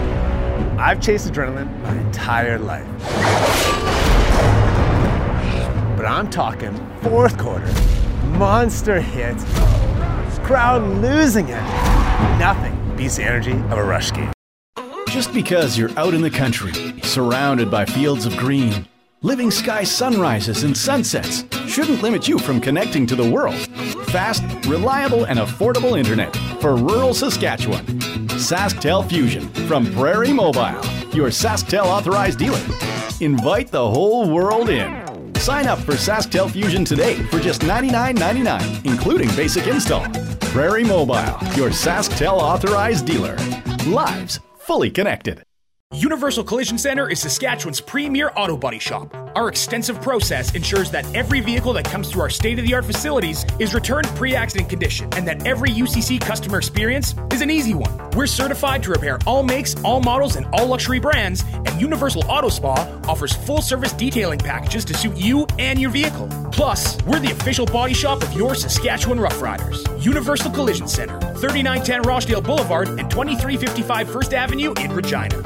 I've chased adrenaline my entire life. but I'm talking fourth quarter. Monster hits. Crowd losing it. Nothing beats the energy of a Rush game. Just because you're out in the country, surrounded by fields of green, living sky sunrises and sunsets shouldn't limit you from connecting to the world. Fast, reliable, and affordable internet for rural Saskatchewan. SaskTel Fusion from Prairie Mobile, your SaskTel authorized dealer. Invite the whole world in. Sign up for SaskTel Fusion today for just $99.99, including basic install. Prairie Mobile, your SaskTel authorized dealer. Lives fully connected. Universal Collision Center is Saskatchewan's premier auto body shop. Our extensive process ensures that every vehicle that comes through our state-of-the-art facilities is returned pre-accident condition, and that every UCC customer experience is an easy one. We're certified to repair all makes, all models, and all luxury brands, and Universal Auto Spa offers full-service detailing packages to suit you and your vehicle. Plus, we're the official body shop of your Saskatchewan Rough Riders. Universal Collision Center, 3910 Rochdale Boulevard and 2355 First Avenue in Regina.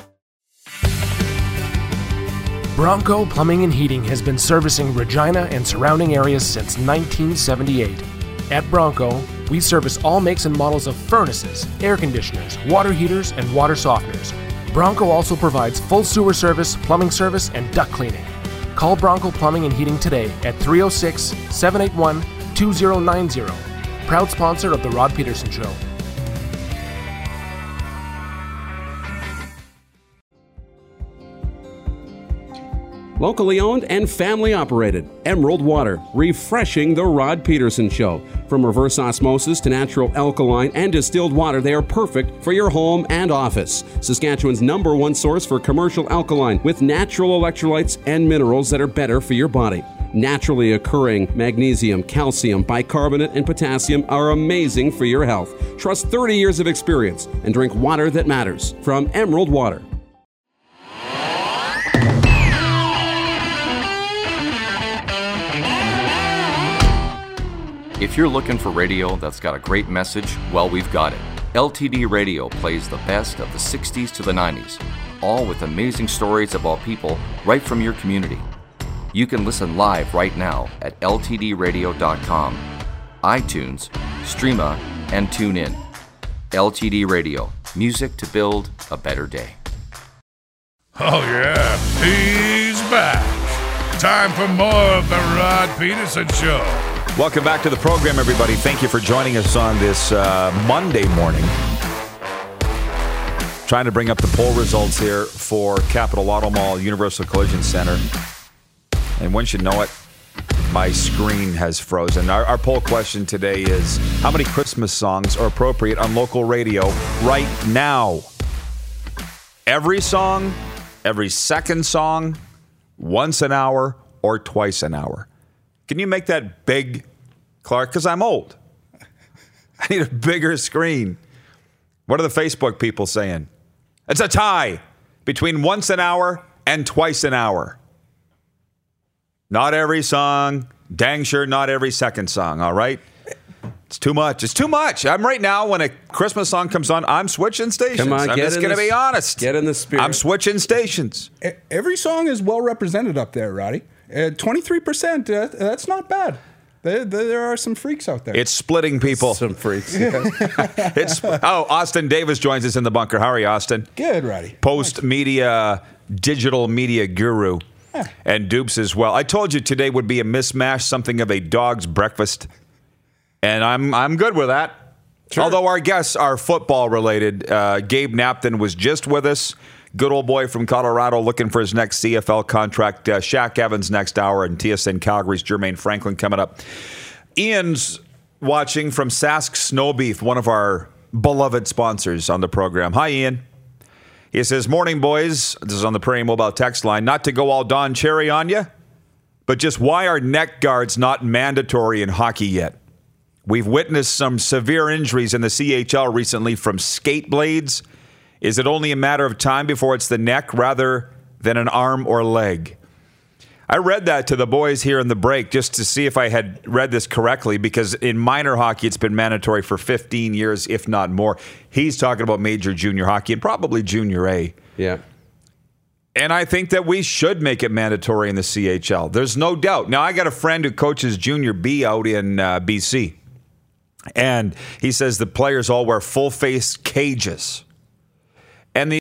Bronco Plumbing and Heating has been servicing Regina and surrounding areas since 1978. At Bronco, we service all makes and models of furnaces, air conditioners, water heaters, and water softeners. Bronco also provides full sewer service, plumbing service, and duct cleaning. Call Bronco Plumbing and Heating today at 306-781-2090. Proud sponsor of The Rod Peterson Show. Locally owned and family operated, Emerald Water, refreshing the Rod Peterson Show. From reverse osmosis to natural alkaline and distilled water, they are perfect for your home and office. Saskatchewan's #1 source for commercial alkaline with natural electrolytes and minerals that are better for your body. Naturally occurring magnesium, calcium, bicarbonate, and potassium are amazing for your health. Trust 30 years of experience and drink water that matters from Emerald Water. If you're looking for radio that's got a great message, well, we've got it. LTD Radio plays the best of the 60s to the 90s, all with amazing stories about people right from your community. You can listen live right now at ltdradio.com, iTunes, Streama, and tune in. LTD Radio, music to build a better day. Oh yeah, he's back. Time for more of the Rod Peterson Show. Welcome back to the program, everybody. Thank you for joining us on this Monday morning. Trying to bring up the poll results here for Capital Auto Mall Universal Collision Center. And once you know it, my screen has frozen. Our poll question today is, how many Christmas songs are appropriate on local radio right now? Every song, every second song, once an hour, or twice an hour? Can you make that big, Clark? Because I'm old. I need a bigger screen. What are the Facebook people saying? It's a tie between once an hour and twice an hour. Not every song. Dang sure not every second song, all right? It's too much. It's too much. I'm right now, when a Christmas song comes on, I'm switching stations. Come on, I'm just going to be honest. Get in the spirit. I'm switching stations. Every song is well represented up there, Roddy. 23%, that's not bad. There are some freaks out there. It's splitting people. Some freaks. Austin Davis joins us in the bunker. How are you, Austin? Good, Roddy. Post-media, digital media guru. Yeah. And Dupes as well. I told you today would be a mismatch, something of a dog's breakfast. And I'm good with that. Sure. Although our guests are football related. Gabe Napton was just with us. Good old boy from Colorado looking for his next CFL contract. Shaq Evans next hour, and TSN Calgary's Jermaine Franklin coming up. Ian's watching from Sask Snow Beef, one of our beloved sponsors on the program. Hi, Ian. He says, morning, boys. This is on the Prairie Mobile text line. Not to go all Don Cherry on you, but just why are neck guards not mandatory in hockey yet? We've witnessed some severe injuries in the CHL recently from skate blades. Is it only a matter of time before it's the neck rather than an arm or leg? I read that to the boys here in the break just to see if I had read this correctly, because in minor hockey, it's been mandatory for 15 years, if not more. He's talking about major junior hockey and probably junior A. Yeah. And I think that we should make it mandatory in the CHL. There's no doubt. Now, I got a friend who coaches Junior B out in BC. And he says the players all wear full-face cages. And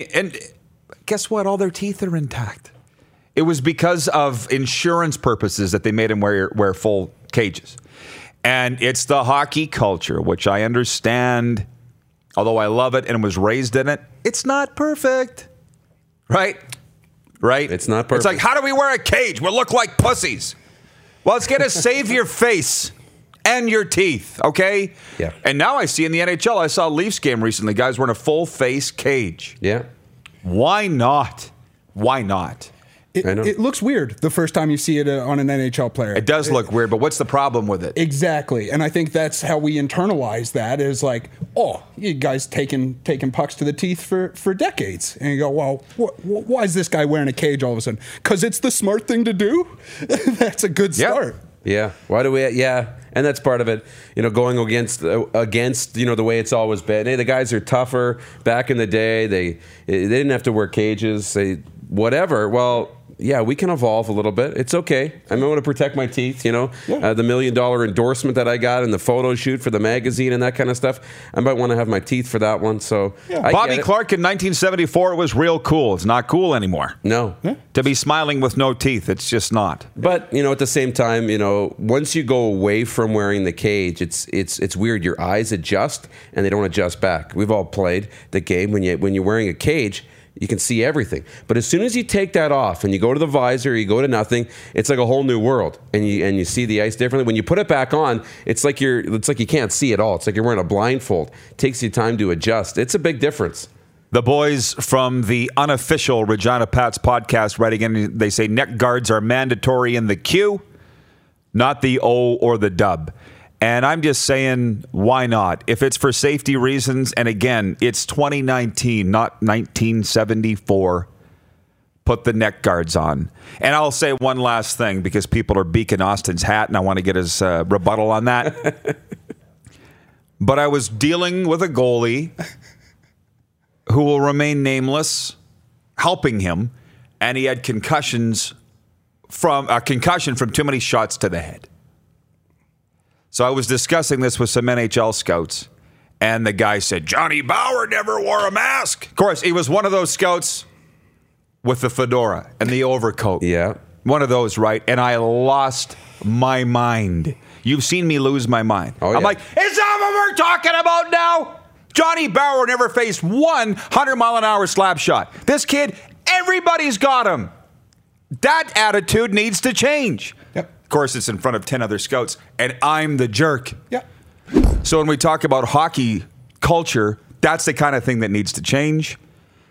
guess what? All their teeth are intact. It was because of insurance purposes that they made him wear full cages. And it's the hockey culture, which I understand, although I love it and was raised in it. It's not perfect. Right? It's not perfect. It's like, how do we wear a cage? We'll look like pussies. Well, it's going to save your face and your teeth, okay? Yeah. And now I see in the NHL, I saw a Leafs game recently, guys wearing a full-face cage. Yeah. Why not? Why not? It looks weird the first time you see it on an NHL player. It does look weird, but what's the problem with it? Exactly. And I think that's how we internalize that is like, oh, you guys taking pucks to the teeth for decades. And you go, well, why is this guy wearing a cage all of a sudden? Because it's the smart thing to do? That's a good start. Yeah. Why do we? Yeah. And that's part of it, going against the way it's always been. Hey, the guys are tougher. Back in the day, they didn't have to wear cages. Whatever. Well, yeah, we can evolve a little bit. It's okay. I want to protect my teeth, the $1 million endorsement that I got in the photo shoot for the magazine and that kind of stuff. I might want to have my teeth for that one. So Bobby Clark in 1974 was real cool. It's not cool anymore. No. To be smiling with no teeth, it's just not. But, at the same time, once you go away from wearing the cage, it's weird. Your eyes adjust and they don't adjust back. We've all played the game when you're wearing a cage. You can see everything. But as soon as you take that off and you go to the visor, you go to nothing, it's like a whole new world. And you see the ice differently. When you put it back on, it's like you can't see at all. It's like you're wearing a blindfold. It takes you time to adjust. It's a big difference. The boys from the unofficial Regina Pats podcast writing in, they say neck guards are mandatory in the Q, not the O or the dub. And I'm just saying, why not? If it's for safety reasons, and again, it's 2019, not 1974, put the neck guards on. And I'll say one last thing, because people are beaking Austin's hat, and I want to get his rebuttal on that. But I was dealing with a goalie who will remain nameless, helping him, and he had concussion from too many shots to the head. So I was discussing this with some NHL scouts, and the guy said, Johnny Bauer never wore a mask. Of course, he was one of those scouts with the fedora and the overcoat. Yeah. One of those, right? And I lost my mind. You've seen me lose my mind. Oh, yeah. I'm like, is that what we're talking about now? Johnny Bauer never faced one 100-mile-an-hour slap shot. This kid, everybody's got him. That attitude needs to change. Yep. Of course, it's in front of 10 other scouts, and I'm the jerk. Yeah. So when we talk about hockey culture, that's the kind of thing that needs to change.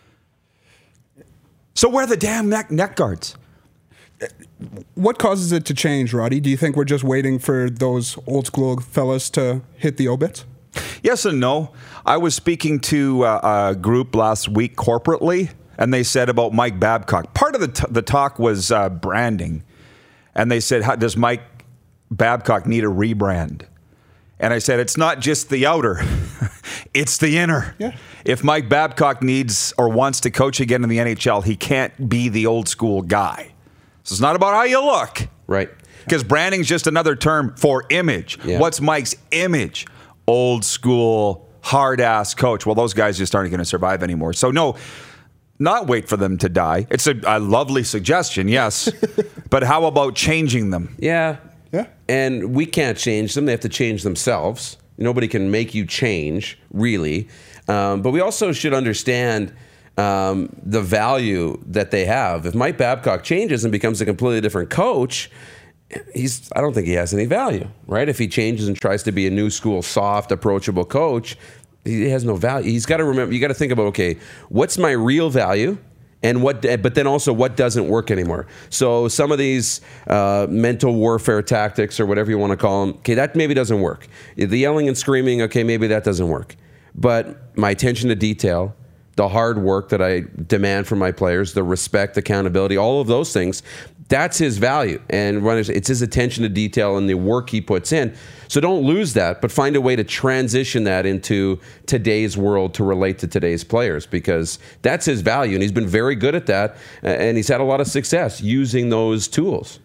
So wear the damn neck guards. What causes it to change, Roddy? Do you think we're just waiting for those old school fellas to hit the obits? Yes and no. I was speaking to a group last week corporately, and they said about Mike Babcock. Part of the talk was branding. And they said, does Mike Babcock need a rebrand? And I said, it's not just the outer, it's the inner. Yeah. If Mike Babcock needs or wants to coach again in the NHL, he can't be the old school guy. So it's not about how you look. Right. Because branding's just another term for image. Yeah. What's Mike's image? Old school, hard-ass coach. Well, those guys just aren't going to survive anymore. So no, not wait for them to die. It's a lovely suggestion, yes. But how about changing them? Yeah. Yeah. And we can't change them. They have to change themselves. Nobody can make you change, really. But we also should understand the value that they have. If Mike Babcock changes and becomes a completely different coach, I don't think he has any value, right? If he changes and tries to be a new school, soft, approachable coach, he has no value. He's got to remember, you got to think about, okay, what's my real value? And but then also what doesn't work anymore. So some of these mental warfare tactics or whatever you want to call them, okay, that maybe doesn't work. The yelling and screaming, okay, maybe that doesn't work. But my attention to detail, the hard work that I demand from my players, the respect, accountability, all of those things. That's his value. And it's his attention to detail and the work he puts in. So don't lose that, but find a way to transition that into today's world to relate to today's players, because that's his value. And he's been very good at that. And he's had a lot of success using those tools.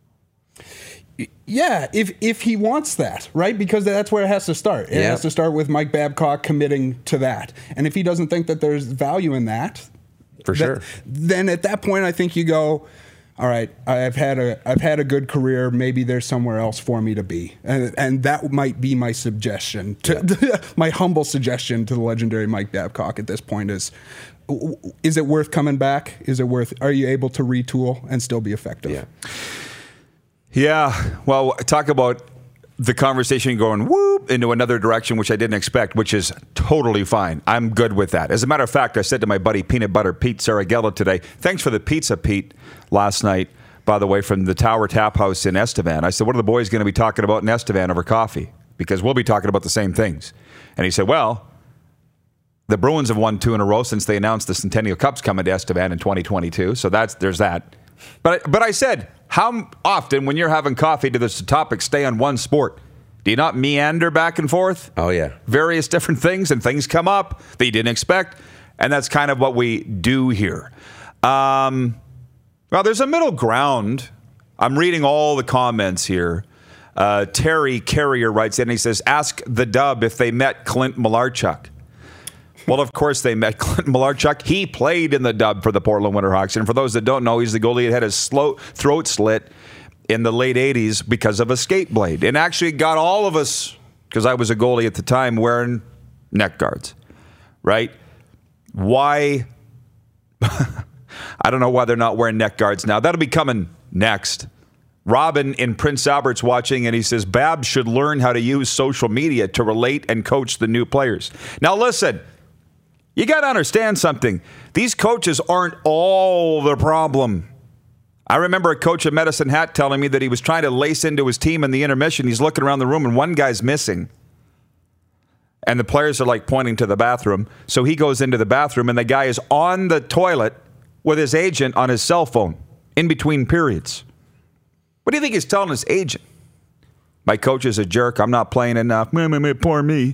Yeah, if he wants that, right? Because that's where it has to start. It has to start with Mike Babcock committing to that. And if he doesn't think that there's value in that, for sure, then at that point, I think you go, all right, I've had a good career. Maybe there's somewhere else for me to be, and that might be my suggestion. My humble suggestion to the legendary Mike Babcock at this point is it worth coming back? Are you able to retool and still be effective? Yeah. Well, talk about the conversation going whoop into another direction, which I didn't expect, which is totally fine. I'm good with that. As a matter of fact, I said to my buddy Peanut Butter Pete Saragello today, thanks for the pizza, Pete, last night, by the way, from the Tower Tap House in Estevan. I said, what are the boys going to be talking about in Estevan over coffee? Because we'll be talking about the same things. And he said, well, the Bruins have won 2 in a row since they announced the Centennial Cup's coming to Estevan in 2022. So there's that. But I said, how often when you're having coffee do the topics stay on one sport? Do you not meander back and forth? Oh, yeah. Various different things, and things come up that you didn't expect. And that's kind of what we do here. Well, there's a middle ground. I'm reading all the comments here. Terry Carrier writes in, and he says, ask the Dub if they met Clint Malarchuk. Well, of course they met Clint Malarchuk. He played in the Dub for the Portland Winterhawks. And for those that don't know, he's the goalie that had his throat slit in the late 80s because of a skate blade. And actually got all of us, because I was a goalie at the time, wearing neck guards. Right? Why? I don't know why they're not wearing neck guards now. That'll be coming next. Robin in Prince Albert's watching, and he says, Babs should learn how to use social media to relate and coach the new players. Now, listen. You got to understand something. These coaches aren't all the problem. I remember a coach at Medicine Hat telling me that he was trying to lace into his team in the intermission. He's looking around the room, and one guy's missing. And the players are like pointing to the bathroom. So he goes into the bathroom, and the guy is on the toilet with his agent on his cell phone in between periods. What do you think he's telling his agent? My coach is a jerk. I'm not playing enough. Poor me.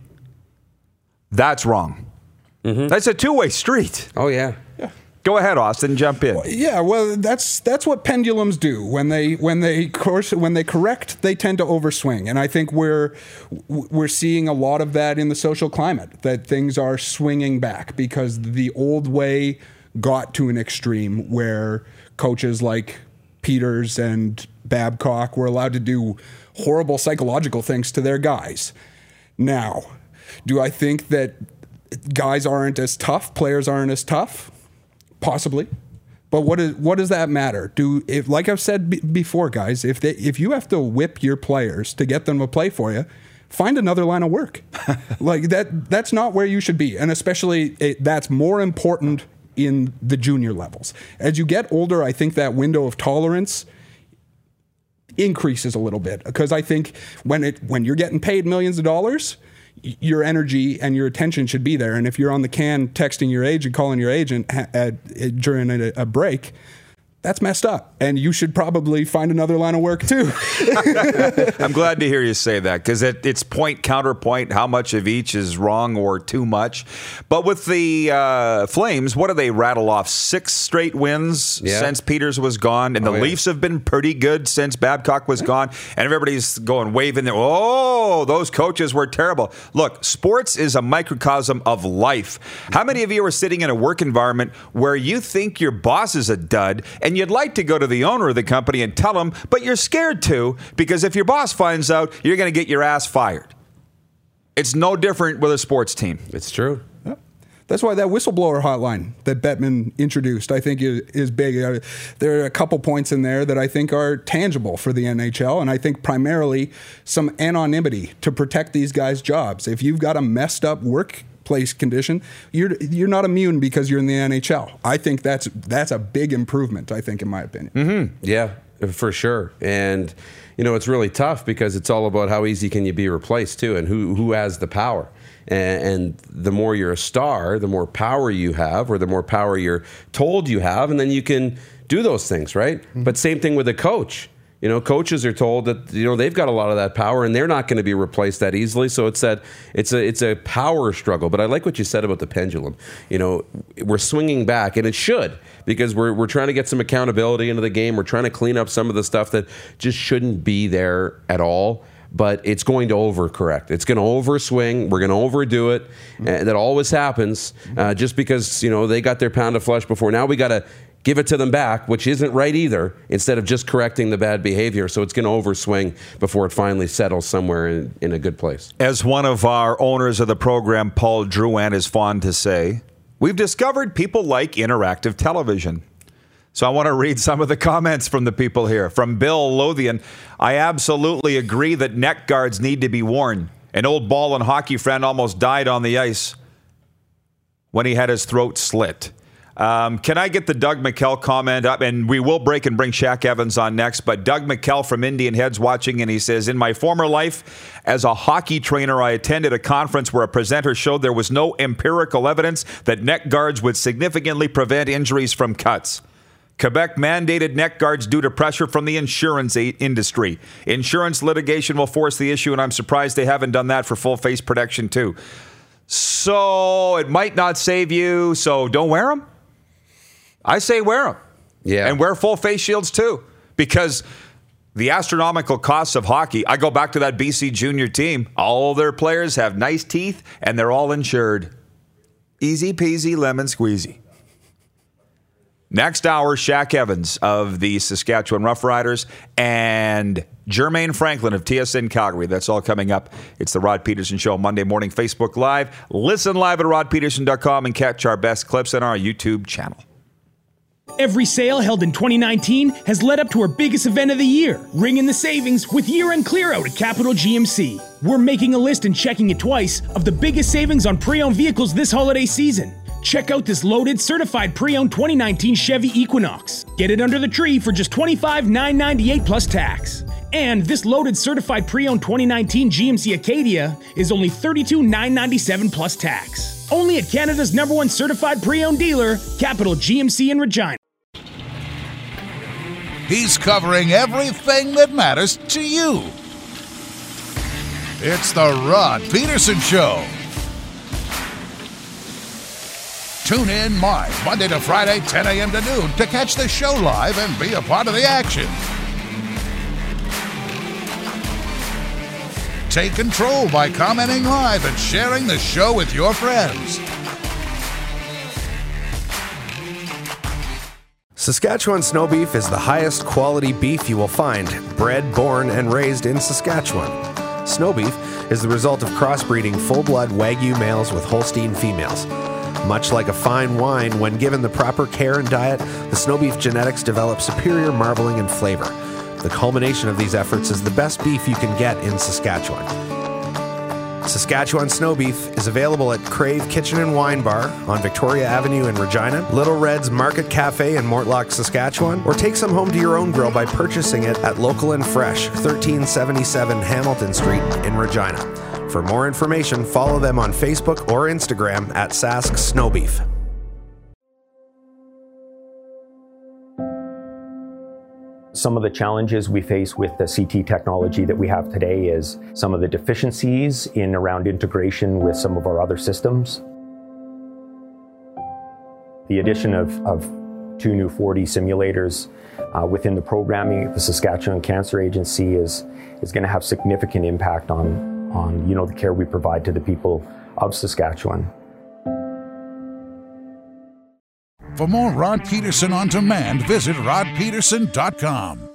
That's wrong. Mm-hmm. That's a two-way street. Oh, yeah. Go ahead, Austin. Jump in. Well, that's what pendulums do. When they correct, they tend to overswing, and I think we're seeing a lot of that in the social climate. That things are swinging back because the old way got to an extreme where coaches like Peters and Babcock were allowed to do horrible psychological things to their guys. Now, do I think that guys aren't as tough, players aren't as tough? Possibly. But what does that matter? Like I've said before, guys, if you have to whip your players to get them to play for you, find another line of work. Like that's not where you should be. And especially that's more important in the junior levels. As you get older, I think that window of tolerance increases a little bit, because I think when you're getting paid millions of dollars, your energy and your attention should be there. And if you're on the can texting your agent, calling your agent during a break, that's messed up. And you should probably find another line of work too. I'm glad to hear you say that, because it's point, counterpoint, how much of each is wrong or too much. But with the Flames, what do they rattle off? 6 straight wins since Peters was gone. And the Leafs have been pretty good since Babcock was gone. And everybody's going waving there. Oh, those coaches were terrible. Look, sports is a microcosm of life. How many of you are sitting in a work environment where you think your boss is a dud and you'd like to go to the owner of the company and tell him, but you're scared to, because if your boss finds out, you're going to get your ass fired? It's no different with a sports team. It's true. Yep. That's why that whistleblower hotline that Bettman introduced, I think, is big. There are a couple points in there that I think are tangible for the NHL, and I think primarily some anonymity to protect these guys' jobs. If you've got a messed up workplace condition, you're not immune because you're in the NHL. I think that's a big improvement, I think, in my opinion. Mm-hmm. Yeah. for sure. And, it's really tough because it's all about how easy can you be replaced too, and who has the power. And the more you're a star, the more power you have, or the more power you're told you have, and then you can do those things, right? Mm-hmm. But same thing with a coach. Coaches are told that they've got a lot of that power, and they're not going to be replaced that easily. So it's a power struggle. But I like what you said about the pendulum. We're swinging back, and it should, because we're trying to get some accountability into the game. We're trying to clean up some of the stuff that just shouldn't be there at all. But it's going to overcorrect. It's going to overswing. We're going to overdo it. And that always happens just because they got their pound of flesh before. Now we got to give it to them back, which isn't right either, instead of just correcting the bad behavior. So it's going to overswing before it finally settles somewhere in a good place. As one of our owners of the program, Paul Drouin, is fond to say, we've discovered people like interactive television. So I want to read some of the comments from the people here. From Bill Lothian, I absolutely agree that neck guards need to be worn. An old ball and hockey friend almost died on the ice when he had his throat slit. Can I get the Doug McKell comment up? And we will break and bring Shaq Evans on next. But Doug McKell from Indian Heads watching, and he says, in my former life as a hockey trainer, I attended a conference where a presenter showed there was no empirical evidence that neck guards would significantly prevent injuries from cuts. Quebec mandated neck guards due to pressure from the insurance industry. Insurance litigation will force the issue, and I'm surprised they haven't done that for full face protection too. So it might not save you, so don't wear them. I say wear them. Yeah. And wear full face shields too. Because the astronomical costs of hockey, I go back to that BC junior team. All their players have nice teeth and they're all insured. Easy peasy lemon squeezy. Next hour, Shaq Evans of the Saskatchewan Roughriders and Jermaine Franklin of TSN Calgary. That's all coming up. It's the Rod Peterson Show, Monday morning, Facebook Live. Listen live at rodpeterson.com and catch our best clips on our YouTube channel. Every sale held in 2019 has led up to our biggest event of the year. Ring in the savings with year-end clear-out at Capital GMC. We're making a list and checking it twice of the biggest savings on pre-owned vehicles this holiday season. Check out this loaded, certified pre-owned 2019 Chevy Equinox. Get it under the tree for just $25,998 plus tax. And this loaded, certified pre-owned 2019 GMC Acadia is only $32,997 plus tax. Only at Canada's #1 certified pre-owned dealer, Capital GMC in Regina. He's covering everything that matters to you. It's the Rod Peterson Show. Tune in live Monday to Friday, 10 a.m. to noon to catch the show live and be a part of the action. Take control by commenting live and sharing the show with your friends. Saskatchewan snow beef is the highest quality beef you will find, bred, born, and raised in Saskatchewan. Snow beef is the result of crossbreeding full-blood Wagyu males with Holstein females. Much like a fine wine, when given the proper care and diet, the snow beef genetics develop superior marbling and flavor. The culmination of these efforts is the best beef you can get in Saskatchewan. Saskatchewan snow beef is available at Crave Kitchen and Wine Bar on Victoria Avenue in Regina, Little Red's Market Cafe in Mortlock, Saskatchewan, or take some home to your own grill by purchasing it at Local and Fresh, 1377 Hamilton Street in Regina. For more information, follow them on Facebook or Instagram at Sask Snowbeef. Some of the challenges we face with the CT technology that we have today is some of the deficiencies in around integration with some of our other systems. The addition of 2 new 4D simulators within the programming of the Saskatchewan Cancer Agency is going to have significant impact on the care we provide to the people of Saskatchewan. For more Rod Peterson on demand, visit rodpeterson.com.